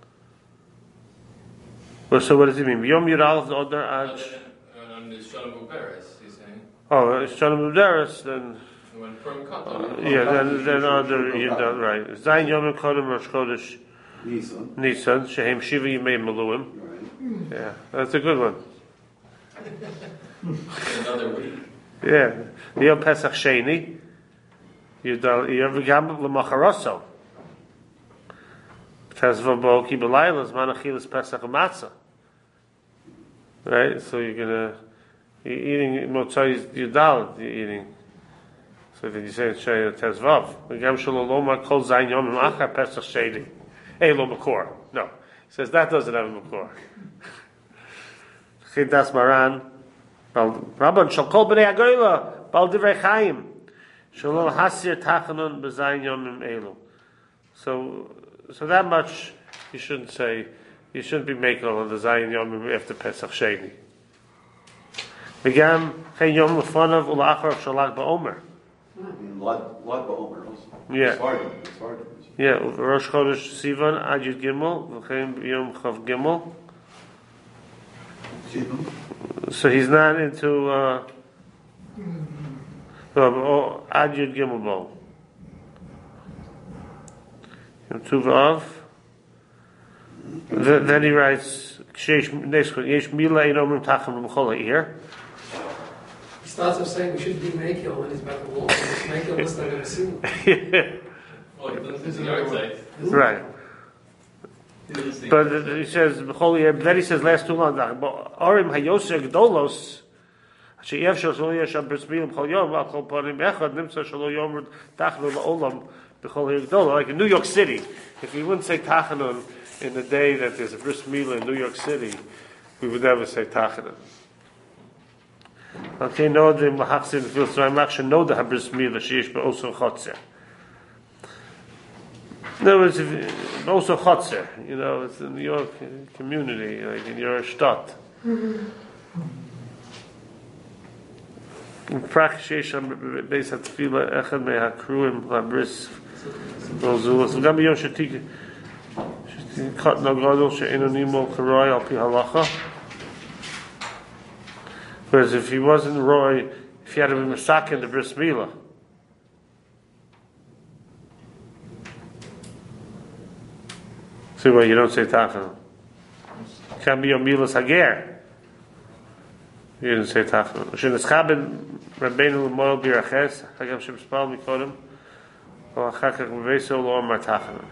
Well, so what does it mean? Yom Yud Aleph Adar ad. On the Shalom Uberes, he's saying. Oh, it's Shalom Uderes, then. When from Kat. Uh, yeah, then then other Yudal, right? Zayin Yom Kodem Rosh Chodesh Nisan. Nisan Shehem Shiva Yimei Meluim. Right. Yeah, that's a good one. Another week. Yeah, Yom Pesach Sheni. Yudal Yom V'Gam L'Macharoso. Tezvah Ki B'Layla Zman Achilas Pesach Matzah. Right, so you're gonna you're eating Motzai Yudal. You're eating. So then you say Shei Tezvav. V'Gam Shaloloma Kol Zayin Yom Achar Pesach Sheni. Hey, Lo Makor. No, he says that doesn't have a Makor. Chidas Maran. Rabban Shalkol B'nei Agoyla Bal Divrei Chaim Shalol Hasir Tachanon B'Zayin Yomim Elu. So, so that much you shouldn't say. You shouldn't be making on the Zayin Yomim after Pesach Sheni. V'gam Chen Yom L'Fanav U'La'achar Shalach Ba'omer. I mean, Lad Ba'omer also. Yeah. Svardim, Svardim. Yeah, Rosh Chodesh Sivan Ad Yud Gimel V'Chen Yom Chav Gimel. So he's not into uh, oh, Ad Yud Gimel Bo. Yom Tuvav. Then, then he writes, next one, Yesh Mila Einomim Tachem L'Mchol Ha'ir. He starts off saying we should be Mekel, and he's back to walk. Mekel was like a sin. Well, he doesn't see the outside. Right. But uh, he says, then he says, last two lines, but Orim Hayoseh Gdolos, She'ev Shal Shal Yeshab B'Smilim Chol Yom, Al Chol Panim Echad, Nimtza Shal Yom Tachanun La'olam B'Chol Ha'Gdolah. Like in New York City, if we wouldn't say Tachanun in the day that there's a bris milah in New York City, we would never say Tachanun. Okay, no, the Mahachsin feels so I'm actually know the bris milah sheish but also chotzer. In other words, if, also chotzer, you know, it's in New York community, like in your shtat. In practice, sheish beis hatfila echad mehakruim labris rozulas. V'gam b'yom shetik cut no gadol she'enu nimo karoi al pi halacha. Whereas if he wasn't roy, if he had been masak in the bris milah, see why you don't say tachanun. Can be your milas hager. You didn't say tachanun. She'neschaben Rabbeinu l'moel biraches hagam shemspal mikodem or achakach meveso lo amar tachanun.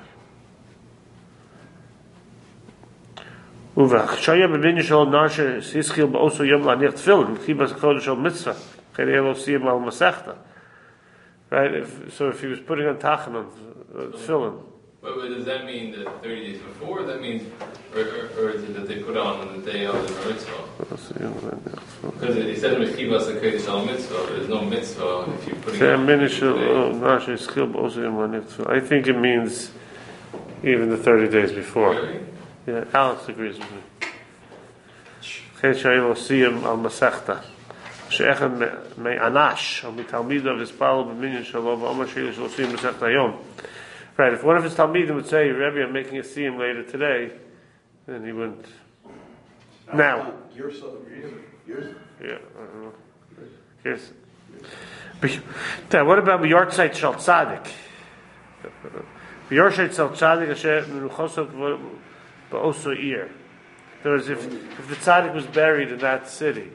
ובחשaya בבניין של נער שהשכיל באוסו יום להניח תפילין, כיבס הקודש של מצווה, כדי לא סיים על מסכתה. Right? If, so if he was putting on tachanun, uh, tefillin. But, but does that mean that thirty days before? That means, or, or, or is it that they put on on the day of the mitzvah? Because it says mechivas hakodesh al mitzvah. There's no mitzvah if you're putting on. I think it means even the thirty days before. Really? Yeah, Alex agrees with me. Chen shaylo siyam al masechta. She'echad me'anash or mitalmidav ispal b'minyan shalo v'amar shaylo shalo siyam masechta yom. Right, if one of his talmidim would say, Rebbe, I'm making a siyam later today, then he wouldn't. Now. Yours, yours. Yeah, I don't know. Yes. But, what about Yartzeit Shal Tzadik? V'yorshet tzal tzadik asher menuchosok ba'oso ir. In other words, if, if the tzaddik was buried in that city,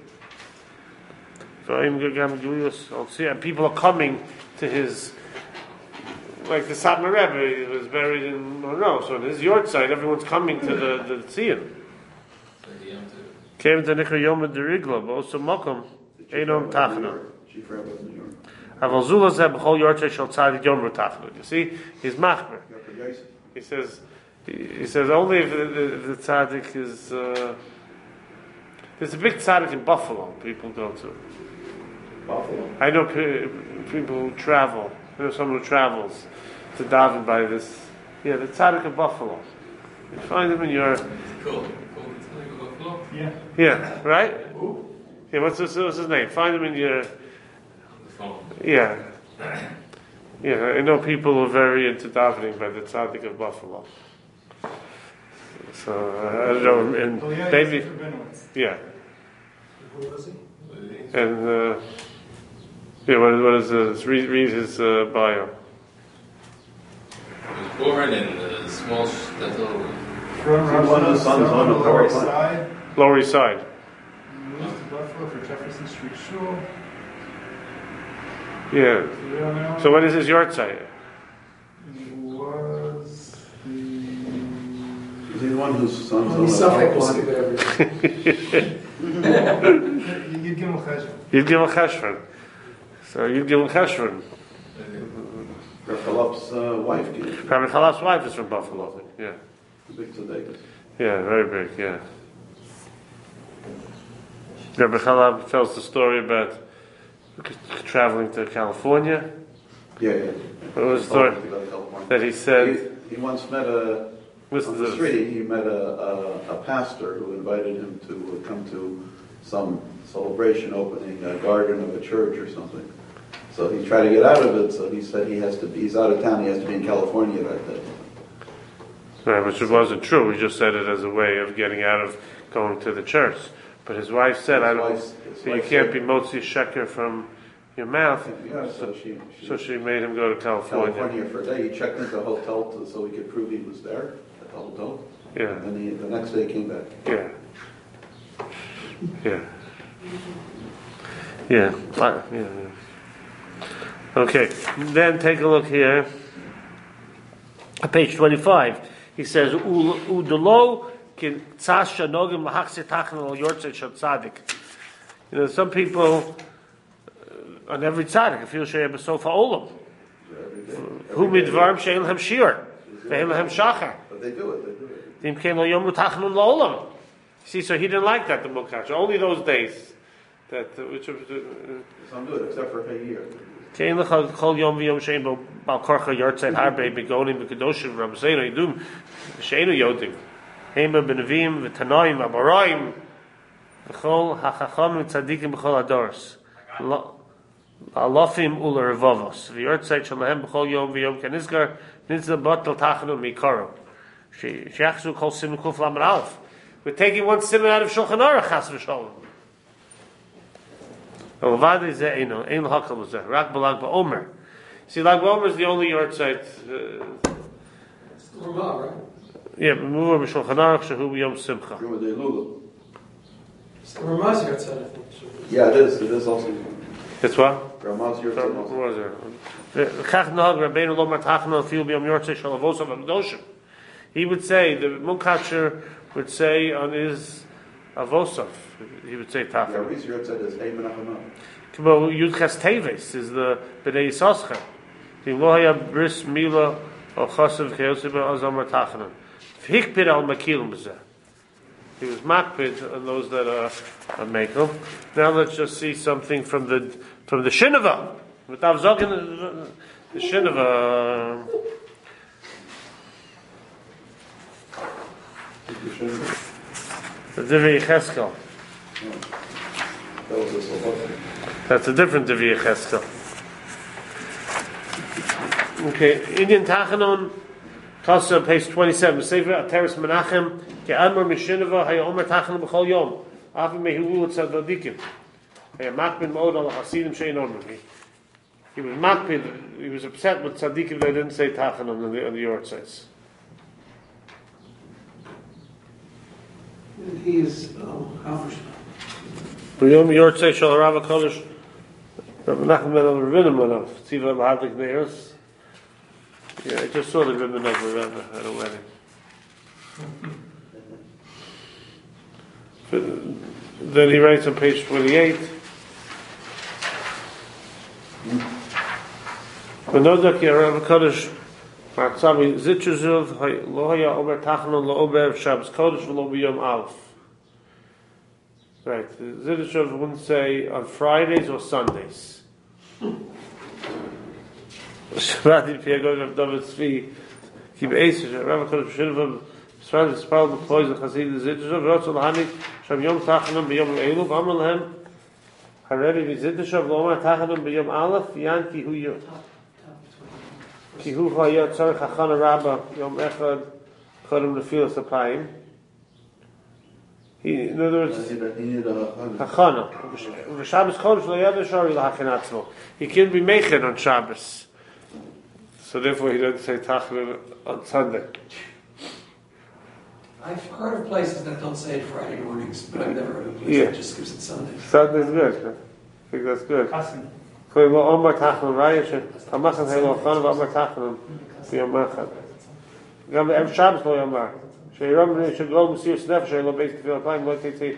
and people are coming to his, like the Satmar Rebbe was buried in, no, no, so in his yard site, everyone's coming to the, the Tzion. Came to Nikra Yom Derigla, but also Mokum, Einom Tachna. Chief Rabbi of New York. Aval Zula Zeh B'chol Yortzei Shel Tzadik Yom Tachna. You see, he's machmer. He says, he says only if the, if the tzaddik is. Uh, there's a big tzaddik in Buffalo. People go to. Buffalo. I know pe- people who travel. I know someone who travels to daven by this. Yeah, the tzaddik of Buffalo. You find him in your. Cool. Cool. Yeah. Yeah, right? Yeah, what's his, what's his name? Find him in your. Yeah. Yeah, I know people who are very into davening by the tzaddik of Buffalo. So, uh, I don't know, and Oh, yeah, maybe. he's Rabinowitz. Yeah. Who was he? And, uh, yeah, what, what is this? Read, read his uh, bio. He was born in a small shtetl. From One of the Rosh sons Hashanah, on the the Lower power plant. Side. Lower East Side. Moved to Buffalo for Jefferson Street Shul. Yeah. You don't know? So, what is his yard site? He was the. Is he the one whose son's on Only the Suffolk power will plant? skip everything. Yid Gimel Cheshvan. You'd give a cheshvan. So, you'd give a cheshvan. Rabbi Chalop's uh, wife gave it. Rabbi Chalap's wife is from Buffalo, I think. Yeah. The big tzaddik. Yeah, very big, yeah. Rabbi Chalab tells the story about traveling to California. Yeah, yeah. What was the story? That he said, He, he once met a, listen on to the this. street, he met a, a, a pastor who invited him to come to some celebration opening a garden of a church or something. So he tried to get out of it, so he said he has to be, he's out of town, he has to be in California that day. Right, which wasn't true. He just said it as a way of getting out of going to the church. But his wife said, His "I don't. wife's- his So you wife can't said- be motzi sheker from your mouth." Yeah, so she, she, So she made him go to California. California for a day. He checked into a hotel to, so he could prove he was there at the hotel. Yeah, And then he, the next day he came back. yeah, yeah, yeah, Fi- yeah. yeah. Okay, then take a look here. On page twenty-five, he says, "Udelo kin tzas shanogim lahachse tachan al yortzei shel tzadik." You know, some people uh, on every tzaddik feel sheyeh b'sof ha'olam. Hu midvarim she'en lehem shir, ve'en lehem shachar. But they do it, they do it. Dim kein lo yomru tachanun la'olam. See, so he didn't like that, the Mukach. Only those days that uh, which uh, Some do it, except for a year. kein lecha kol yom v'yom she'en bo bal korcha yortzei harbe begonim v'kedoshim v'rabbosenu yidum she'enu yodim. Hema b'nevim v'tanoim v'amoraim v'chol hachacham v'tzadikim b'chol adoros. Alofim ula revavos. V'yortzei shalahem b'chol yom v'yom kenizgar nitzah batal tachanu mikaro. She'achzu kol simen kuf lamed aleph. We're taking one siman out of Shulchan Aruch, chas v'sholem. Olvadi zeh eino, ein l'hakal zeh, rak b'lag ba'omer. See, Lag ba'omer is the only yortzeit. Uh, It's the Ramah, right? yeah, but move over Shulchan Aruch shehu b'yom simcha. Remember the Lulu? It's the Ramah's yard side, I think. Yeah, it is, it is also. That's what? Grandma's your So, son what also. was it? Kach nahag Rabbeinu lo matachnu afil b'yom yortzei shel avosav ha'kedoshim. He would say, the Munkacher would say on his avosav, he would say Yeah, tachnu. Reese your said is Hey Menachem. Kimo Yudches Teves is the B'nai Yisoscha. The Lohaya Bris Mila or Chosav Chayosiba Azamar Tachanan. V'hikpid al Makilim B'zeh. He was makpid on those that are, are makel. Now let's just see something from the from the Shinava. With Avzogin, the Shinava. The Divrei Yecheskel. That was a Slovak. That's a different Divrei Yecheskel. Okay, Indian Tachanon, Kasa, page twenty-seven. Sefer Ateres Menachem, Ke'admor Mishinava, Haya Omer Tachanon B'chol Yom, Afi Mehilu Tzadodikim, Haya Makbin Mod Al Hasidim Shein Omer. he was makpid, he was upset with tzaddikim they didn't say tachanun on the, on the yortzes. And he is, oh, how B'yom yortzei shal Rav HaKodesh, Rav Menachem ben Ravinim Lanav, Tziva B'Hadlik Neiros. Yeah, I just saw the ribbon of Rav at a wedding. Then he writes on page twenty-eight, V'nodak ya Rav HaKodesh Martzami Zitchuzuv Lo haya omer tachanun lo omer Shabbos Kodesh v'lo b'yom Aleph. Right, Zitchuzuv wouldn't say on Fridays or Sundays. Shabbat Piyagod Rav David Tzvi Ki Be'eser Rav HaKodesh Shilvam Israel Yisrael B'Poiz L'Chazid Zitchuzuv Rotzu L'Hanik Sham Yom Tachanun B'yom Eilu V'amar Lehem Haredi V'Zitchuzuv Lo omer tachanun b'yom Aleph Yan Ki Hu Yom Ki hu haya tzarich hachana rabba yom echad chodem lefilas apayim. He, in other words, He needed a hachana. V'Shabbos chodesh lo yad shari l'hachin atzmo. He can't be meichen on Shabbos, so therefore he doesn't say tachanun on Sunday. I've heard of places that don't say it Friday mornings, but I've never heard of a place Yeah. that just gives it Sunday. Sunday's good. I think that's good. Hassan. Koi lo omar tachanun raya she tamachan hei lo chana v'omar tachanun b'yom echad. Gam ev Shabbos lo yomar. She'iram b'nei shegol m'sir snef she'i lo beis tefillah payim lo teitei.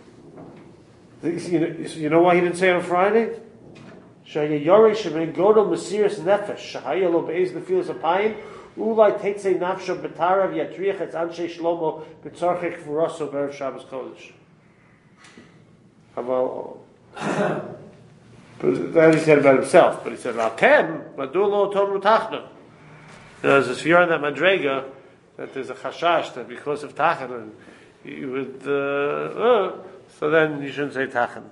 You know why he didn't say on Friday? She'i yorei she'mei godol m'sir nefesh she'haya lo beis tefillah payim ulai teitei nafsho b'tarav yatriach et anshei shlomo b'tzorchek v'rosso b'erev Shabbos Kodesh. Aval But that he said about himself, but he said, Atem, Madulo Tom Tachna. There's this fear in that Madrega that there's a chashash that because of Tachna, you would, uh, uh, so then you shouldn't say Tachna.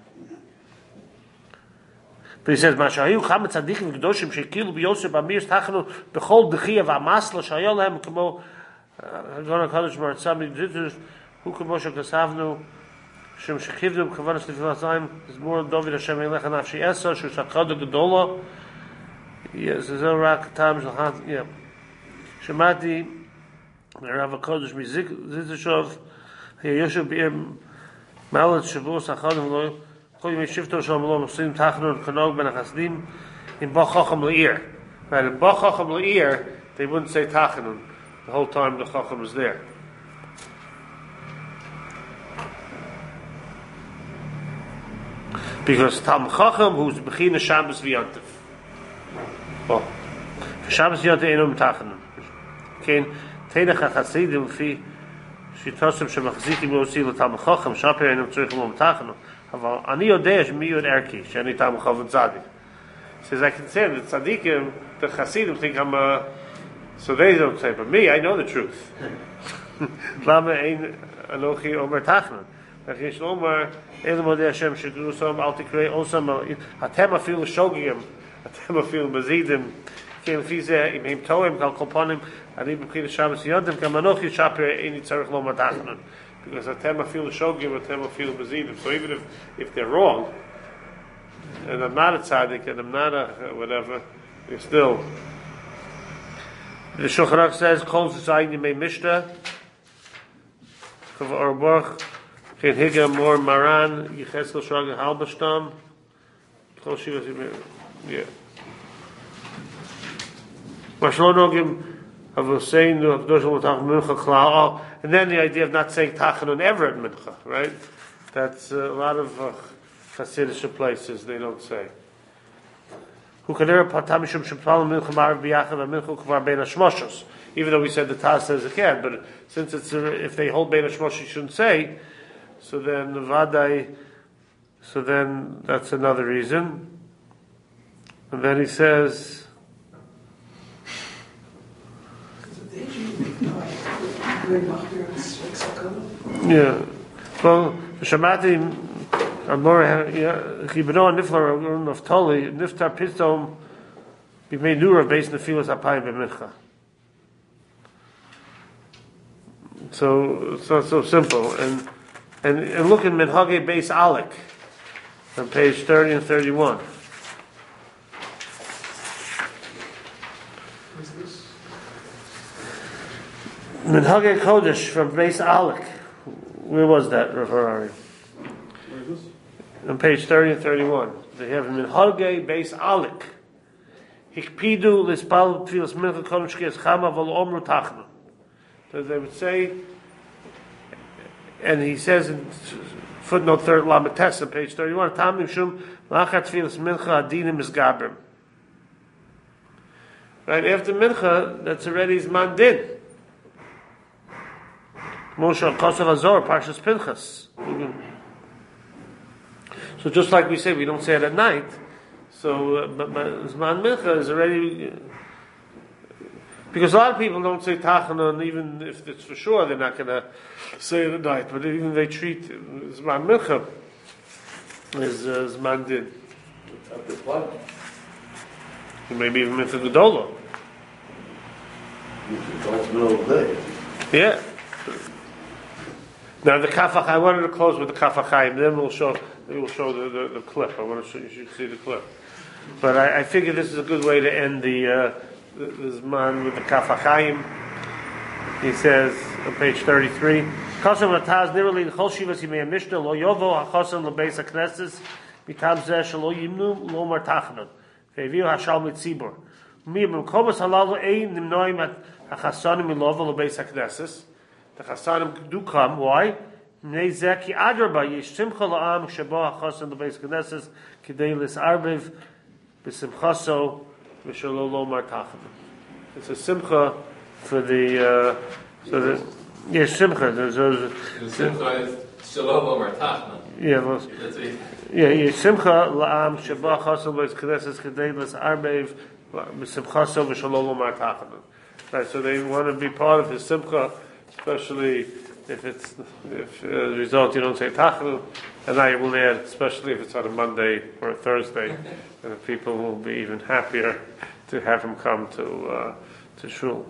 But he says, Mashahiu Chamet Tzadikim Gdoshim Shekilu B'Yosef Amirs Tachnu B'chol D'chiya V'Amasla Shayol Hem Kamo Adon HaKadosh Maratzami Dzitzuz Hu Kamo Shekasavnu Shem Shechivdim Kavanas Lefilasayim is more David Hashem Elech Nafshi Esa Shu Shachad Gedola. Yes, there's a rak tam Shachat. Yeah, Shemati Rav HaKodesh Mizik Zitashov Yoshev B'Ir Malat Shavuos Achadim Lo Kol Yimei Shifto Shalom Lo Musim Tachanun Kanog Ben HaChasdim in Bach Chacham Le'ir. Right, in Bach Chacham Le'ir they wouldn't say Tachanun the whole time the Chacham was there. Because Tam Chacham, who's Bechina Shabbos V'Yantiv. Well, Shabbos V'Yantiv Einum Tachanun. Kein Teinach HaChasidim Fi Shitosem Shemachzikim Yosi L'Tam Chacham Shaper Einum Tzrichim Om Tachanun. Aval Ani Yodei Shmi Yod Erki Shani Tam Chacham Tzadik. Says I can say that Tzadikim, the Chasidim think I'm a, so they don't say, but me, I know the truth. Lama Ein Anochi Omer Tachanun. Yesh Omar Elam Odei Hashem Shekirusam Al Tikrei Osam Atem Afilu Shogim Atem Afilu Mazidim Kem Fize Im Him Toim Kal Kolponim Ani B'China Shabbos Yodim Kamanochi Shaper Eini Tzarech Lo Matachnon, because Atem Afilu Shogim Atem Afilu Mazidim. So even if if they're wrong, and I'm not a tzaddik and I'm not a whatever, you're still. The Shulchan Aruch says Kol Zayim Yimei Mishnah Kav Orborch Ken Higa Mor Maran Yecheskel Shraga Halbashtam Kol Shivas yeah. Mashlonogim of saying of Doshel Matach Mincha Klal, and then the idea of not saying Tachanun ever at Mincha, right? That's a lot of uh, Hasidic places they don't say. Who can ever patamishum shepal Mincha Marav B'Yachad and Mincha Kvar Bein Hashmoshos? Even though we said the Taz says it can, but since it's a, if they hold Bein Hashmoshos, you shouldn't say. So then Vadai, so then that's another reason. And then he says, yeah. Well, Shamati Amor Chibno Niflar of Toli Niftar Pistom be made Nura based on the Filas Apayim B'Mincha. So it's not so simple. And and, and look in Minhage Beis Alek on page thirty and thirty-one. Minhagei Kodesh from Beis Alec. Where was that, Rav Harari? Where is this? On page thirty and thirty-one. They have Minhagei Beis Alec. Hikpidu lispal tfilas mincha kodesh ki eschama v'lo omru tachna. So they would say, and he says in footnote third, Lamates on page thirty-one, Tam Nishum lachat tfilas mincha adinim isgabrim. Right after mincha, that's already Zman Din. Moshe Kosav Azor, Parshas Pinchas. So just like we say, we don't say it at night. So, uh, but, but Zman Mincha is already, uh, because a lot of people don't say Tachana, and even if it's for sure, they're not going to say it at night. But even they treat Zman Mincha as uh, Zman Din. After what? Maybe even Mincha Gedola. It's all middle of the day. Yeah. Now the Kafach, I wanted to close with the Kafachayim. Then we'll show, we'll show the, the, the clip. I want to show you should see the clip. But I, I figure this is a good way to end the uh, the, the Zman with the Kafachayim. He says on page thirty-three, Kasam Lataz Nirali Chol Shivas Yimei Mishnah Lo Yovo HaChosam LeBeis HaKnesses Mitam Zeh Shelo Yimnu Lo Martachnon Ve'Viu HaShal Mitzibor Mi B'Mkomas Halalu Ein Nimnoim HaChasanim Milovo LeBeis HaKnesses. The Chasanim do come. Why? Neizeki Adraba Yish Simcha La'am Shebo HaChosam LeBeis HaKnesses Kidei Lis'arbev B'Simchaso V'Shelo Lo Martachnon. It's a simcha for the uh, so the yeah simcha. There's those. The simcha is shalom omer tachna. Yeah, well, That's it. yeah, yeah. Simcha la'am shabach chasam leis knesses kedei les arbev b'simchaso v'shalom omer tachna. Right, so they want to be part of the simcha, especially if it's if uh, the result you don't say tachna, and I will add, especially if it's on a Monday or a Thursday, and people will be even happier to have him come to uh, to shul.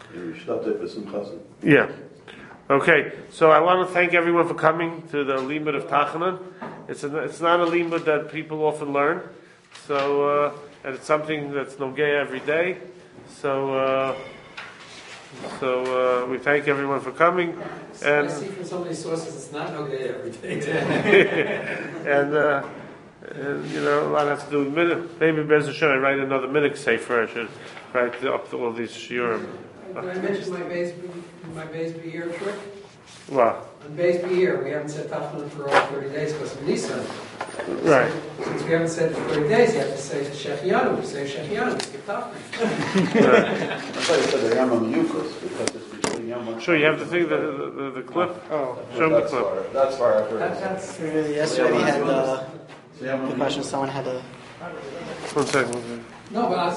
Yeah. Okay. So I want to thank everyone for coming to the limud of Tachanan. It's a, it's not a limud that people often learn. So uh, and it's something that's nogay every day. So uh, so uh, we thank everyone for coming. And I see from so many sources it's not okay every day. and. Uh, And, you know, a lot has to do with minute. Maybe Bez Hashem, I write another minute sefer. I should write up to all these shiurim. Did I mention my base my base year trick? Wow. On base year, we haven't said Taflin for all thirty days because of Nisan. Right. So, since we haven't said it for thirty days, you have to say Shechianu. We say Shechianu, skip Taflin. I thought you said the Yamam Yukos because it's between Yamam. Sure, you have the thing, the, the, the clip? Oh. Show me the That's clip. far. That's far after. That, that's Yesterday we had uh, Yamam the question someone had to One second. One second. no, but I